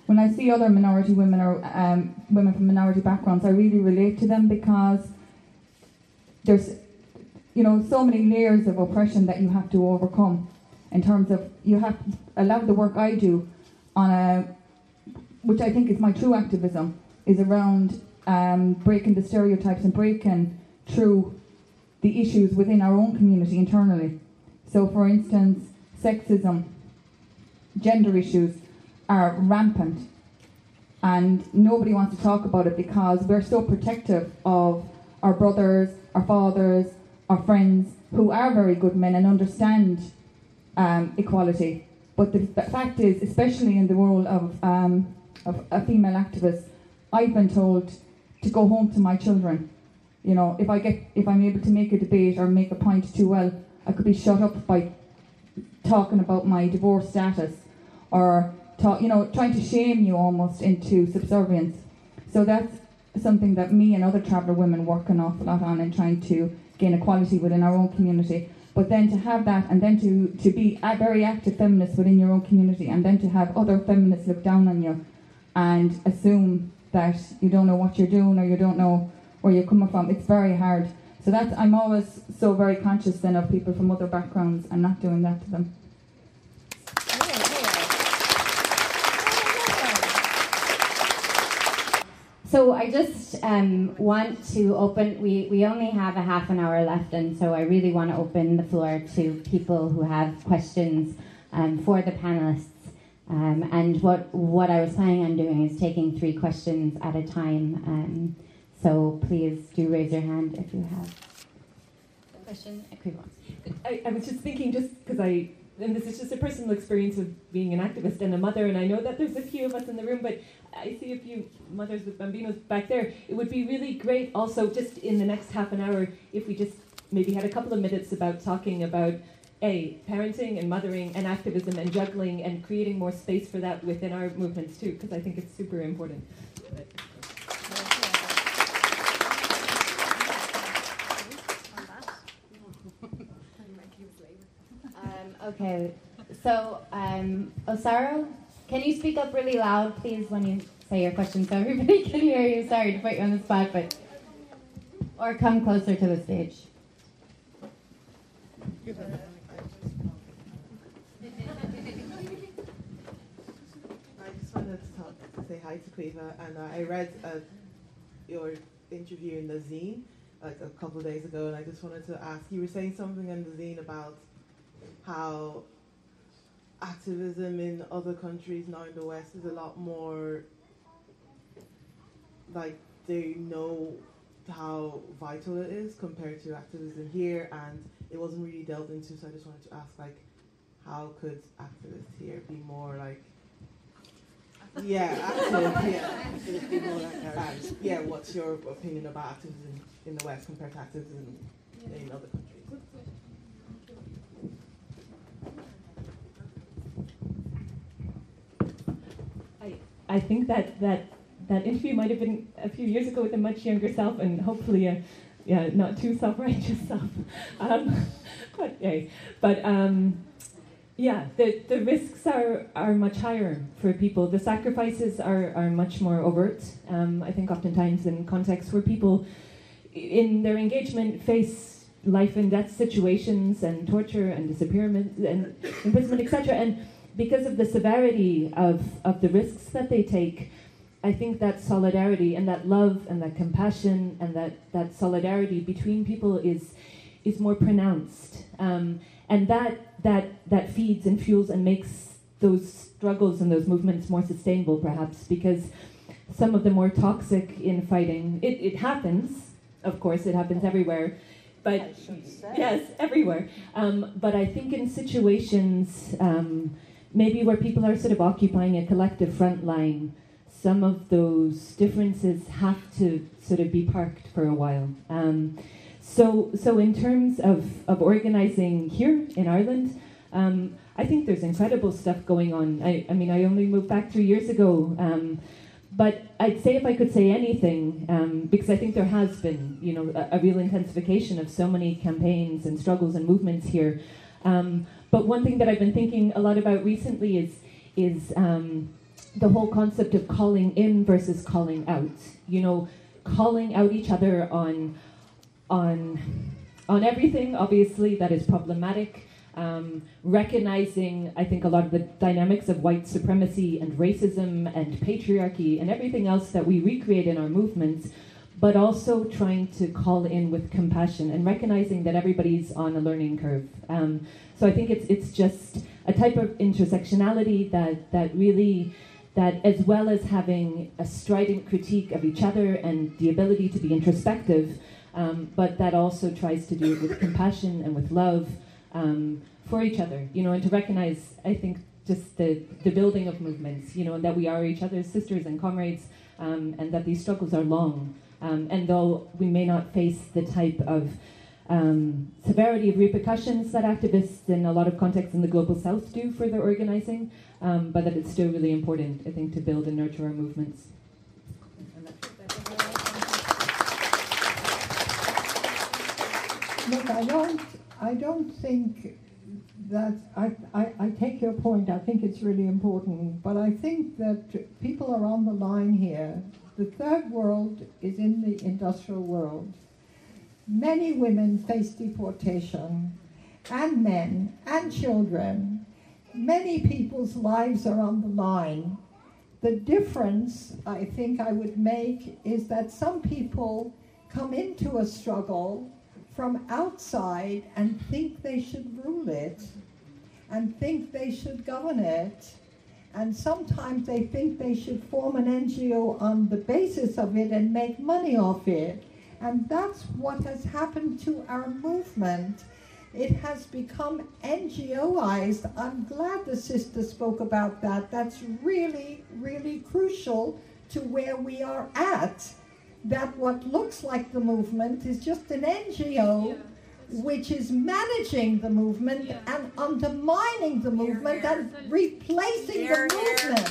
F: when I see other minority women or um, women from minority backgrounds, I really relate to them because there's, you know, so many layers of oppression that you have to overcome. In terms of, you have a lot of the work I do on a, which I think is my true activism, is around um, breaking the stereotypes and breaking through the issues within our own community internally. So, for instance, sexism, gender issues are rampant, and nobody wants to talk about it because we're so protective of our brothers, our fathers, our friends who are very good men and understand um, equality. But the, the fact is, especially in the role of, um, of a female activist, I've been told to go home to my children. You know, if I get, if I'm able to make a debate or make a point too well, I could be shut up by talking about my divorce status, or talk, you know, trying to shame you almost into subservience. So that's something that me and other traveller women work an awful lot on, and trying to gain equality within our own community. But then to have that, and then to, to be a very active feminist within your own community, and then to have other feminists look down on you and assume that you don't know what you're doing or you don't know where you're coming from, it's very hard. So that's, I'm always so very conscious then of people from other backgrounds and not doing that to them.
B: So I just um, want to open, we, we only have a half an hour left, and so I really want to open the floor to people who have questions um, for the panellists. Um, and what, what I was planning on doing is taking three questions at a time. Um, so please do raise your hand if you have a question.
G: I, I was just thinking, just because I, and this is just a personal experience of being an activist and a mother, and I know that there's a few of us in the room, but I see a few mothers with bambinos back there. It would be really great also just in the next half an hour if we just maybe had a couple of minutes about talking about A, parenting and mothering and activism and juggling and creating more space for that within our movements too, because I think it's super important.
B: Um, okay, so um, Osaro, can you speak up really loud, please, when you say your question so everybody can hear you? Sorry to put you on the spot, but... Or come closer to the stage.
H: I just wanted to, talk, to say hi to Caoimhe, and uh, I read uh, your interview in the zine like a couple of days ago, and I just wanted to ask, you were saying something in the zine about how activism in other countries now in the West is a lot more, like, they know how vital it is compared to activism here, and it wasn't really delved into, so I just wanted to ask, like, how could activists here be more like, yeah, active, yeah, be more like and, yeah, what's your opinion about activism in the West compared to activism in other countries?
G: I think that, that that interview might have been a few years ago with a much younger self, and hopefully a yeah, not too self-righteous self. Um, but yeah, but um, yeah, the, the risks are, are much higher for people. The sacrifices are, are much more overt. Um, I think oftentimes in contexts where people in their engagement face life and death situations and torture and disappearance and imprisonment, et cetera. And because of the severity of, of the risks that they take, I think that solidarity and that love and that compassion and that, that solidarity between people is is more pronounced. Um, and that, that that feeds and fuels and makes those struggles and those movements more sustainable, perhaps, because some of the more toxic infighting, it, it happens, of course, it happens everywhere, but yes, everywhere. Um, but I think in situations um, maybe where people are sort of occupying a collective front line, some of those differences have to sort of be parked for a while. Um, so, so in terms of, of organising here in Ireland, um, I think there's incredible stuff going on. I, I mean, I only moved back three years ago, um, but I'd say if I could say anything, um, because I think there has been, you know, a, a real intensification of so many campaigns and struggles and movements here. Um, but one thing that I've been thinking a lot about recently is is um, the whole concept of calling in versus calling out. You know, calling out each other on on on everything, obviously, that is problematic. Um, recognizing, I think, a lot of the dynamics of white supremacy and racism and patriarchy and everything else that we recreate in our movements, but also trying to call in with compassion and recognizing that everybody's on a learning curve. Um, so I think it's it's just a type of intersectionality that that really, that as well as having a strident critique of each other and the ability to be introspective, um, but that also tries to do it with compassion and with love um, for each other, you know, and to recognize, I think, just the, the building of movements, you know, and that we are each other's sisters and comrades, um, and that these struggles are long. Um, and though we may not face the type of um, severity of repercussions that activists in a lot of contexts in the Global South do for their organizing, um, but that it's still really important, I think, to build and nurture our movements.
D: Look, I don't, I don't think that, I, I, I take your point, I think it's really important, but I think that people are on the line here. The third world is in the industrial world. Many women face deportation, and men, and children. Many people's lives are on the line. The difference, I think I would make, is that some people come into a struggle from outside and think they should rule it, and think they should govern it. And sometimes they think they should form an N G O on the basis of it and make money off it. And that's what has happened to our movement. It has become N G O-ized. I'm glad the sister spoke about that. That's really, really crucial to where we are at. That what looks like the movement is just an N G O, yeah, which is managing the movement, yeah, and undermining the movement, here, here. and replacing here, the movement.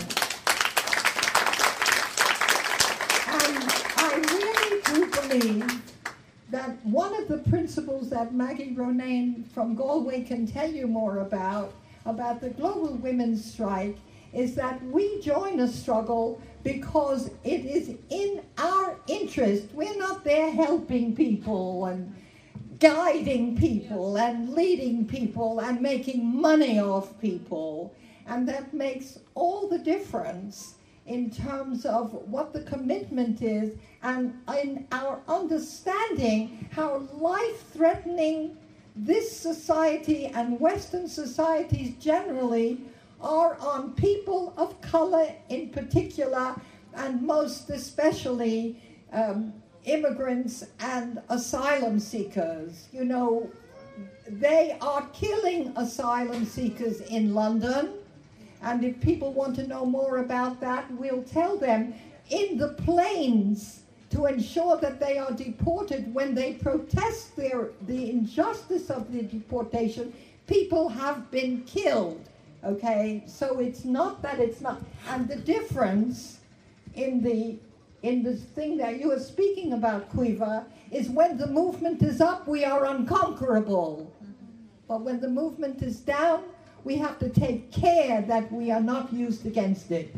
D: Here. And I really do believe that one of the principles that Maggie Ronayne from Galway can tell you more about, about the Global Women's Strike, is that we join a struggle because it is in our interest. We're not there helping people and guiding people and leading people and making money off people. And that makes all the difference in terms of what the commitment is and in our understanding how life-threatening this society and Western societies generally are on people of color in particular, and most especially um, immigrants and asylum seekers. You know, they are killing asylum seekers in London, and if people want to know more about that, we'll tell them. In the planes, to ensure that they are deported when they protest their, the injustice of the deportation, people have been killed. Okay, so it's not that it's not, and the difference in the in the thing that you were speaking about, Caoimhe, is when the movement is up, we are unconquerable. Mm-hmm. But when the movement is down, we have to take care that we are not used against it.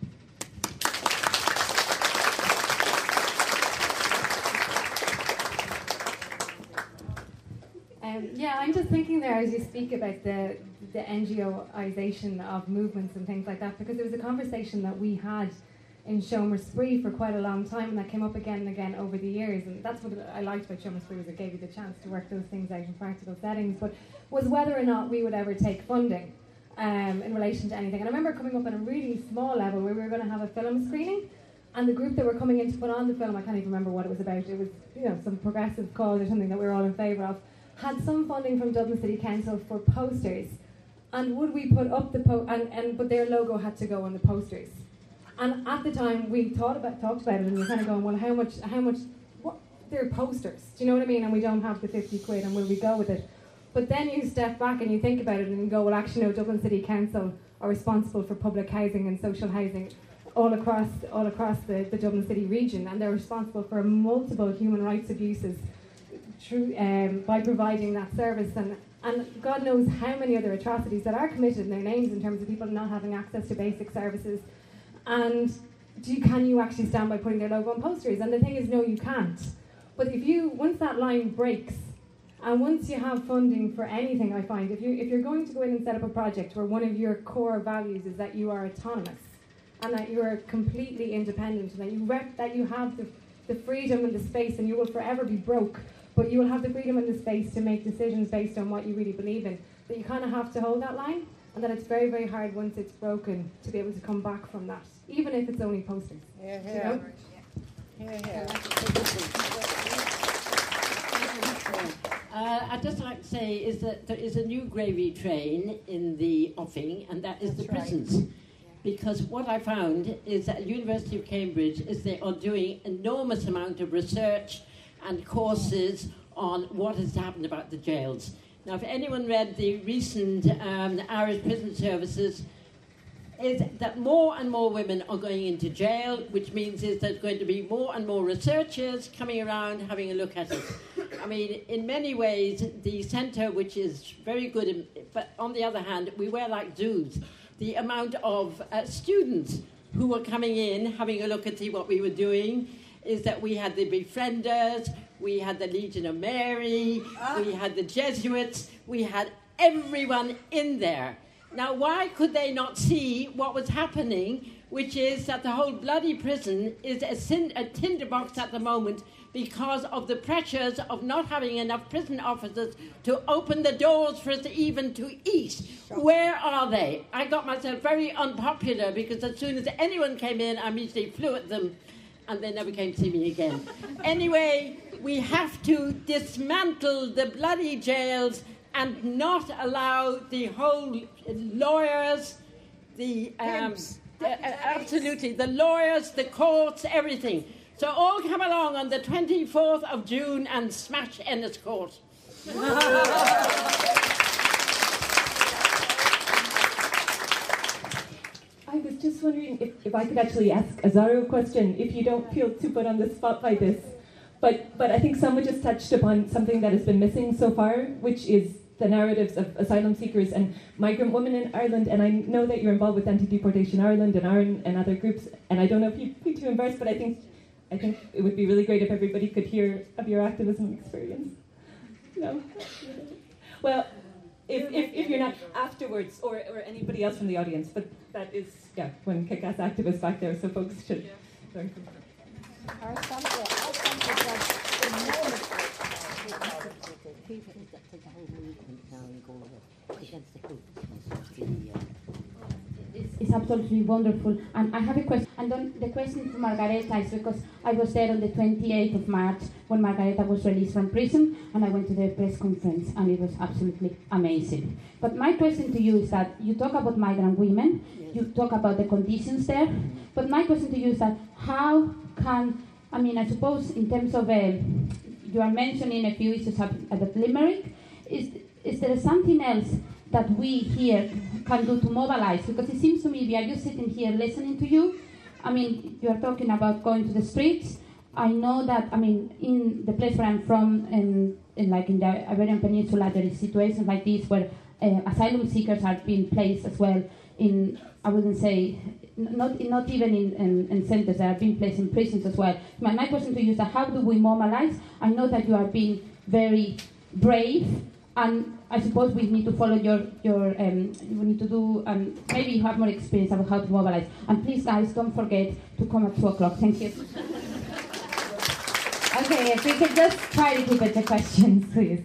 E: Um, yeah, I'm just thinking there as you speak about the the N G O-ization of movements and things like that, because it was a conversation that we had in Seomra Spree for quite a long time, and that came up again and again over the years, and that's what I liked about Seomra Spree, was it gave you the chance to work those things out in practical settings, but was whether or not we would ever take funding um, in relation to anything. And I remember coming up on a really small level where we were going to have a film screening, and the group that were coming in to put on the film, I can't even remember what it was about, it was, you know, some progressive cause or something that we were all in favour of, had some funding from Dublin City Council for posters. And would we put up the po- and, and but their logo had to go on the posters. And at the time we thought about talked about it, and we were kind of going, well, how much how much what they're posters, do you know what I mean? And we don't have the fifty quid, and will we go with it? But then you step back and you think about it and you go, well, actually no, Dublin City Council are responsible for public housing and social housing all across all across the, the Dublin City region, and they're responsible for multiple human rights abuses through um, by providing that service, and and God knows how many other atrocities that are committed in their names in terms of people not having access to basic services. And do you, can you actually stand by putting their logo on posters? And the thing is, no, you can't. But if you, once that line breaks, and once you have funding for anything, I find, if, you, if you're going to go in and set up a project where one of your core values is that you are autonomous, and that you are completely independent, and that you, rep, that you have the, the freedom and the space, and you will forever be broke, but you will have the freedom and the space to make decisions based on what you really believe in, that you kind of have to hold that line, and that it's very, very hard once it's broken to be able to come back from that, even if it's only posters.
D: Yeah, yeah.
E: You know?
D: Yeah, yeah.
C: Uh, I'd just like to say is that there is a new gravy train in the offing, and that is
D: That's
C: the prisons.
D: right.
C: Because what I found is that University of Cambridge is they are doing enormous amount of research and courses on what has happened about the jails. Now, if anyone read the recent um, Irish Prison Services, is that more and more women are going into jail, which means is there's going to be more and more researchers coming around having a look at it. I mean, in many ways, the centre, which is very good, in, but on the other hand, we were like zoos. The amount of uh, students who were coming in, having a look at see what we were doing, is that we had the Befrienders, we had the Legion of Mary, ah. we had the Jesuits, we had everyone in there. Now, why could they not see what was happening, which is that the whole bloody prison is a, sin- a tinderbox at the moment because of the pressures of not having enough prison officers to open the doors for us even to eat? Where are they? I got myself very unpopular because as soon as anyone came in, I immediately flew at them and they never came to see me again. Anyway, we have to dismantle the bloody jails and not allow the whole lawyers, the, um, the uh, absolutely, the lawyers, the courts, everything. So all come along on the twenty-fourth of June and smash Ennis Court.
G: I was just wondering if, if I could actually ask Azaro a question, if you don't feel too put on the spot by this. But, but I think someone just touched upon something that has been missing so far, which is the narratives of asylum seekers and migrant women in Ireland. And I know that you're involved with Anti-Deportation Ireland and Ireland and other groups. And I don't know if you'd be too embarrassed, but I think I think it would be really great if everybody could hear of your activism experience. No? Well, if, if, if you're not afterwards, or, or anybody else from the audience, but that is, yeah, one kick-ass activist back there, so folks should learn from her.
I: Our centre, our centre does enormous people that take the whole movement now in Galway against the hooligans.
B: It's absolutely wonderful. And I have a question. And then the question to Margareta is because I was there on the twenty-eighth of March when Margareta was released from prison, and I went to the press conference, and it was absolutely amazing. But my question to you is that you talk about migrant women, yes. You talk about the conditions there, but my question to you is that how can, I mean, I suppose in terms of, uh, you are mentioning a few issues about Limerick, is, is there something else that we here can do to mobilize? Because it seems to me we are just sitting here listening to you. I mean, you are talking about going to the streets. I know that, I mean, in the place where I'm from, in, in like in the Iberian Peninsula, there is situations like this where uh, asylum seekers are being placed as well in, I wouldn't say, not not even in, in, in centers, they are being placed in prisons as well. My, my question to you is that how do we mobilize? I know that you are being very brave, and I suppose we need to follow your, your um, we need to do, um, maybe you have more experience about how to mobilize. And please guys, don't forget to come at two o'clock. Thank you.
J: Okay, if we could just try to keep it to questions, please.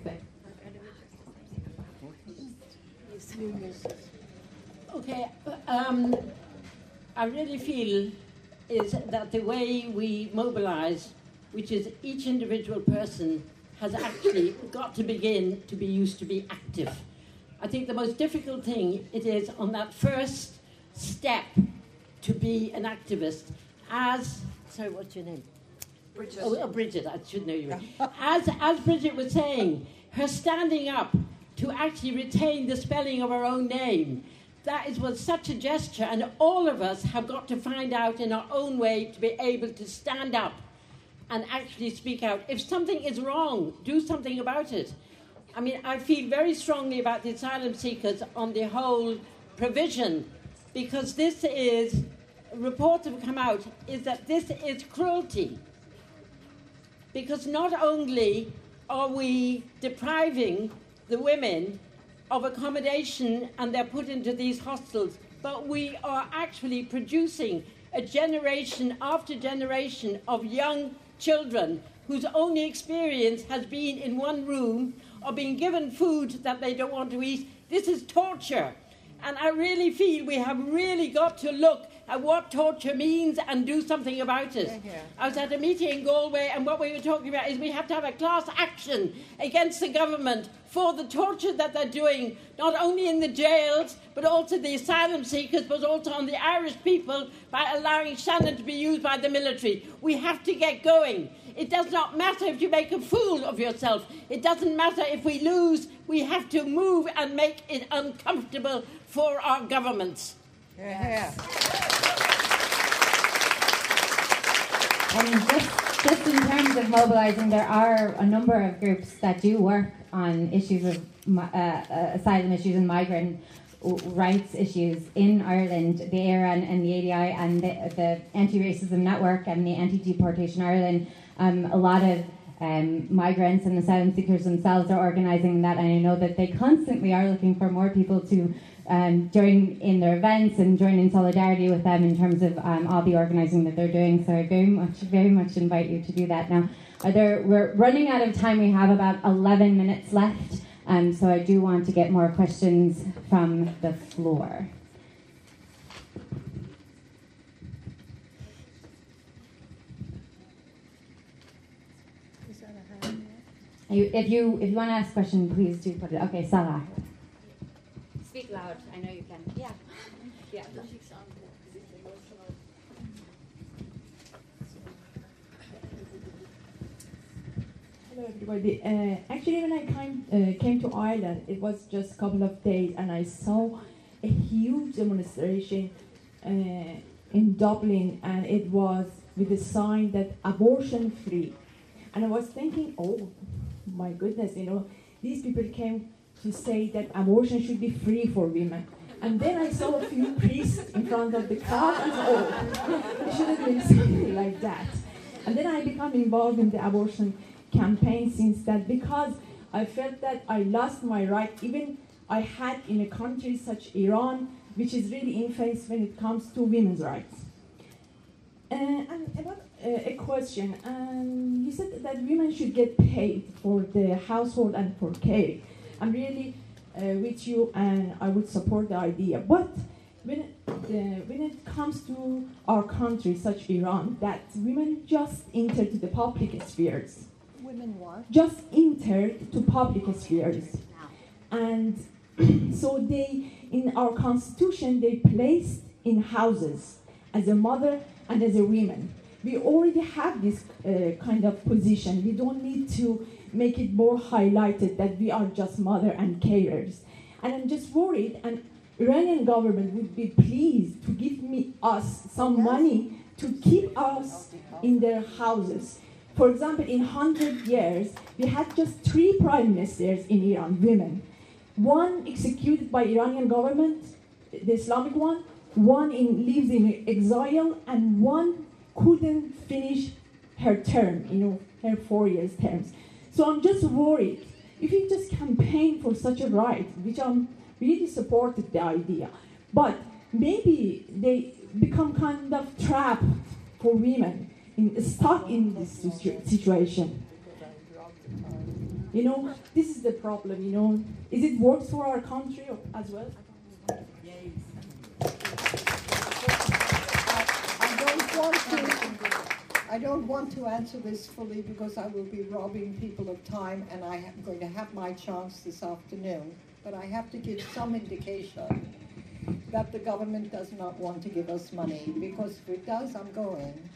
C: Okay, um, I really feel is that the way we mobilize, which is each individual person has actually got to begin to be used to be active. I think the most difficult thing it is on that first step to be an activist as, sorry, what's your name?
K: Bridget.
C: Oh, oh Bridget, I should know you. As, as Bridget was saying, her standing up to actually retain the spelling of her own name, that is, was such a gesture, and all of us have got to find out in our own way to be able to stand up and actually speak out. If something is wrong, do something about it. I mean, I feel very strongly about the asylum seekers on the whole provision, because this is reports have come out is that this is cruelty. Because not only are we depriving the women of accommodation and they're put into these hostels, but we are actually producing a generation after generation of young children whose only experience has been in one room or being given food that they don't want to eat. This is torture. And I really feel we have really got to look at what torture means and do something about it. Yeah, yeah. I was at a meeting in Galway, and what we were talking about is we have to have a class action against the government for the torture that they're doing, not only in the jails, but also the asylum seekers, but also on the Irish people by allowing Shannon to be used by the military. We have to get going. It does not matter if you make a fool of yourself. It doesn't matter if we lose. We have to move and make it uncomfortable for our governments.
K: Yeah.
B: And just, just in terms of mobilising, there are a number of groups that do work on issues of uh, uh, asylum issues and migrant rights issues in Ireland. The A R N and the A D I and the, the Anti-Racism Network and the Anti-Deportation Ireland. Um, a lot of um, migrants and asylum seekers themselves are organising that, and I know that they constantly are looking for more people to um, join in their events and join in solidarity with them in terms of um, all the organising that they're doing. So I very much, very much invite you to do that. Now, are there, we're running out of time. We have about eleven minutes left, um, so I do want to get more questions from the floor. You, if you if you want to ask a question, please do put it. Okay, Salah. Speak loud. I know you can. Yeah. Yeah.
L: Hello, everybody. Uh, actually, when I came uh, came to Ireland, it was just a couple of days, and I saw a huge demonstration uh, in Dublin, and it was with a sign that abortion free. And I was thinking, oh, my goodness, you know, these people came to say that abortion should be free for women. And then I saw a few priests in front of the crowd and thought, oh, it should have been something like that. And then I became involved in the abortion campaign since that, because I felt that I lost my right, even I had in a country such Iran, which is really infamous when it comes to women's rights. Uh, and about uh, a question, um, you said that women should get paid for the household and for care. I'm really uh, with you, and I would support the idea. But when, the, when it comes to our country, such Iran, that women just enter to the public spheres.
D: Women what?
L: Just enter to public spheres. And so they, in our constitution, they placed in houses as a mother and as a woman. We already have this uh, kind of position. We don't need to make it more highlighted that we are just mother and carers. And I'm just worried, and Iranian government would be pleased to give me us some money to keep us in their houses. For example, in one hundred years, we had just three prime ministers in Iran, women. One executed by Iranian government, the Islamic one, one in, lives in exile, and one couldn't finish her term, you know, her four years terms. So I'm just worried, if you just campaign for such a right, which I'm really supported the idea, but maybe they become kind of trapped for women, in, stuck in this situ- situation. You know, this is the problem, you know. Is it works for our country as well?
D: I don't want to answer this fully because I will be robbing people of time, and I am going to have my chance this afternoon. But I have to give some indication that the government does not want to give us money, because if it does, I'm going.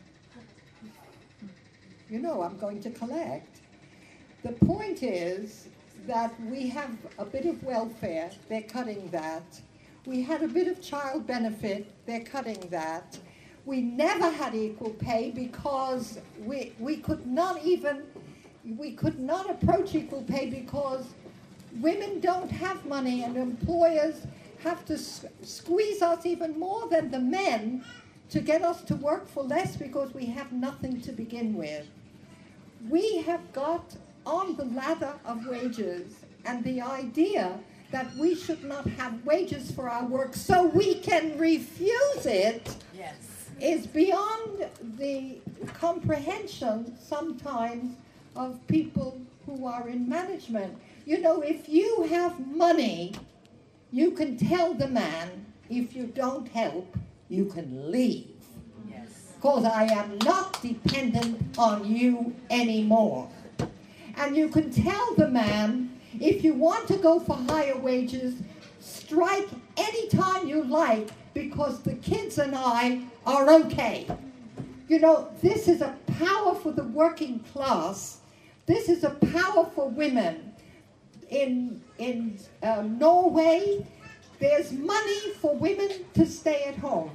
D: You know, I'm going to collect. The point is that we have a bit of welfare, they're cutting that. We had a bit of child benefit, they're cutting that. We never had equal pay because we we could not even, we could not approach equal pay because women don't have money, and employers have to s- squeeze us even more than the men to get us to work for less because we have nothing to begin with. We have got on the ladder of wages, and the idea that we should not have wages for our work so we can refuse it yes. is beyond the comprehension sometimes of people who are in management. You know, if you have money, you can tell the man, if you don't help, you can leave. Yes. Because I am not dependent on you anymore. And you can tell the man, if you want to go for higher wages, strike any time you like, because the kids and I are okay. You know, this is a power for the working class. This is a power for women. In, in uh, Norway, there's money for women to stay at home.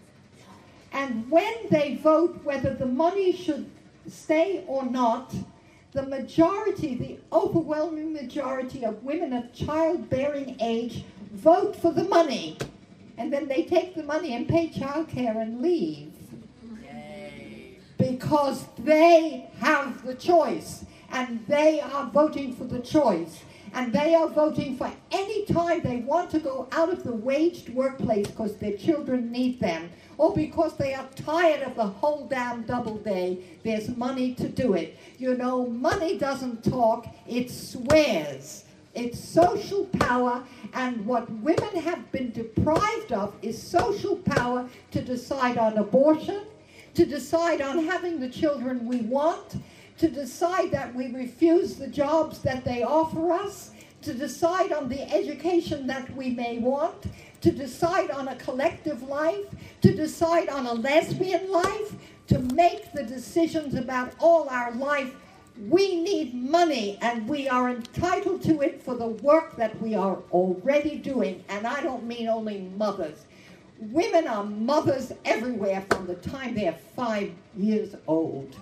D: And when they vote whether the money should stay or not, the majority, the overwhelming majority of women of childbearing age vote for the money. And then they take the money and pay childcare and leave. Yay. Because they have the choice. And they are voting for the choice. And they are voting for any time they want to go out of the waged workplace because their children need them, or because they are tired of the whole damn double day. There's money to do it. You know, money doesn't talk, it swears. It's social power, and what women have been deprived of is social power to decide on abortion, to decide on having the children we want, to decide that we refuse the jobs that they offer us, to decide on the education that we may want, to decide on a collective life, to decide on a lesbian life, to make the decisions about all our life. We need money, and we are entitled to it for the work that we are already doing. And I don't mean only mothers. Women are mothers everywhere from the time they're five years old.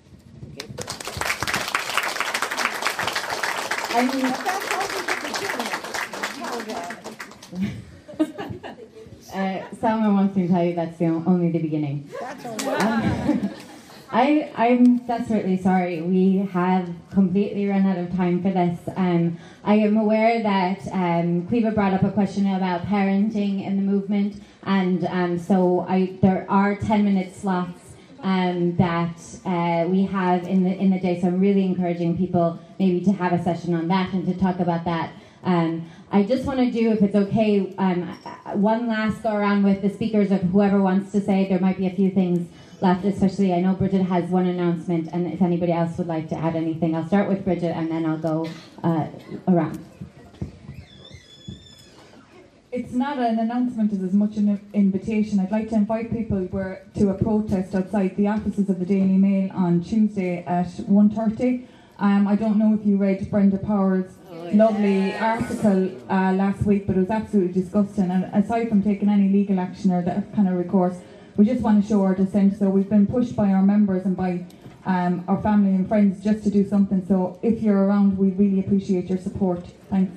J: I mean, uh, someone wants me to tell you that's the, only the beginning.
D: That's all right.
J: I, I'm desperately sorry. We have completely run out of time for this. Um, I am aware that um, Caoimhe brought up a question about parenting in the movement, and um, so I, there are ten-minute slots um, that uh, we have in the in the day. So I'm really encouraging people maybe to have a session on that and to talk about that. Um, I just want to do, if it's okay, um, one last go around with the speakers of whoever wants to say. There might be a few things left, especially I know Bridget has one announcement, and if anybody else would like to add anything, I'll start with Bridget and then I'll go uh, around.
F: It's not an announcement, it's as much an invitation. I'd like to invite people where, to a protest outside the offices of the Daily Mail on Tuesday at one thirty. Um, I don't know if you read Brenda Power's oh, lovely yes. article uh, last week, but it was absolutely disgusting. And aside from taking any legal action or that kind of recourse, we just want to show our dissent. So we've been pushed by our members and by um, our family and friends just to do something. So if you're around, we really appreciate your support. Thanks.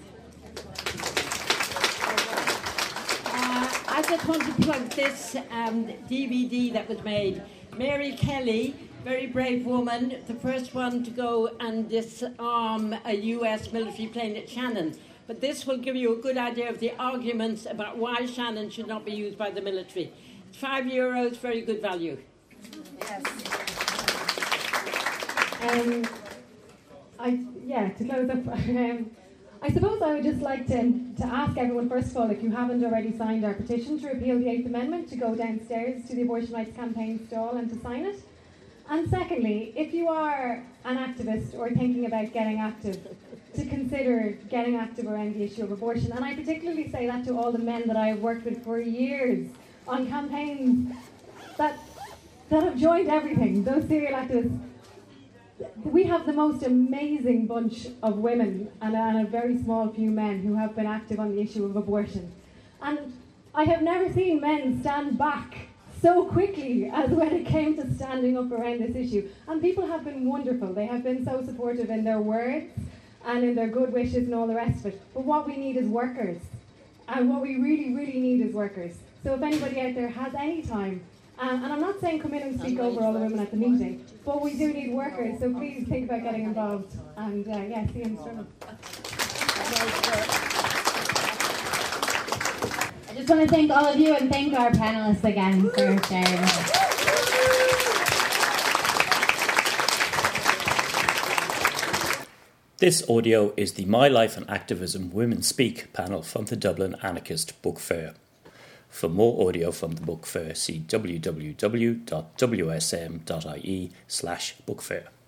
C: Uh, I just want to plug this um, D V D that was made. Mary Kelly, very brave woman, the first one to go and disarm a U S military plane at Shannon. But this will give you a good idea of the arguments about why Shannon should not be used by the military. Five euros, very good value.
E: Yes. Um, I yeah. To close up, um, I suppose I would just like to to ask everyone first of all, if you haven't already signed our petition to repeal the Eighth Amendment, to go downstairs to the Abortion Rights Campaign stall and to sign it. And secondly, if you are an activist or thinking about getting active, to consider getting active around the issue of abortion. And I particularly say that to all the men that I have worked with for years on campaigns that that have joined everything, those serial activists. We have the most amazing bunch of women and a, and a very small few men who have been active on the issue of abortion. And I have never seen men stand back so quickly as when it came to standing up around this issue. And people have been wonderful. They have been so supportive in their words and in their good wishes and all the rest of it. But what we need is workers. And what we really, really need is workers. So if anybody out there has any time Um, and I'm not saying come in and speak over all the women at the meeting, but we do need workers, so please think about getting involved. And uh, yeah, see you in the struggle.
J: I just want to thank all of you and thank our panelists again for sharing.
A: This audio is the My Life and Activism Women Speak panel from the Dublin Anarchist Book Fair. For more audio from the book fair, see w w w dot w s m dot i e slash book fair.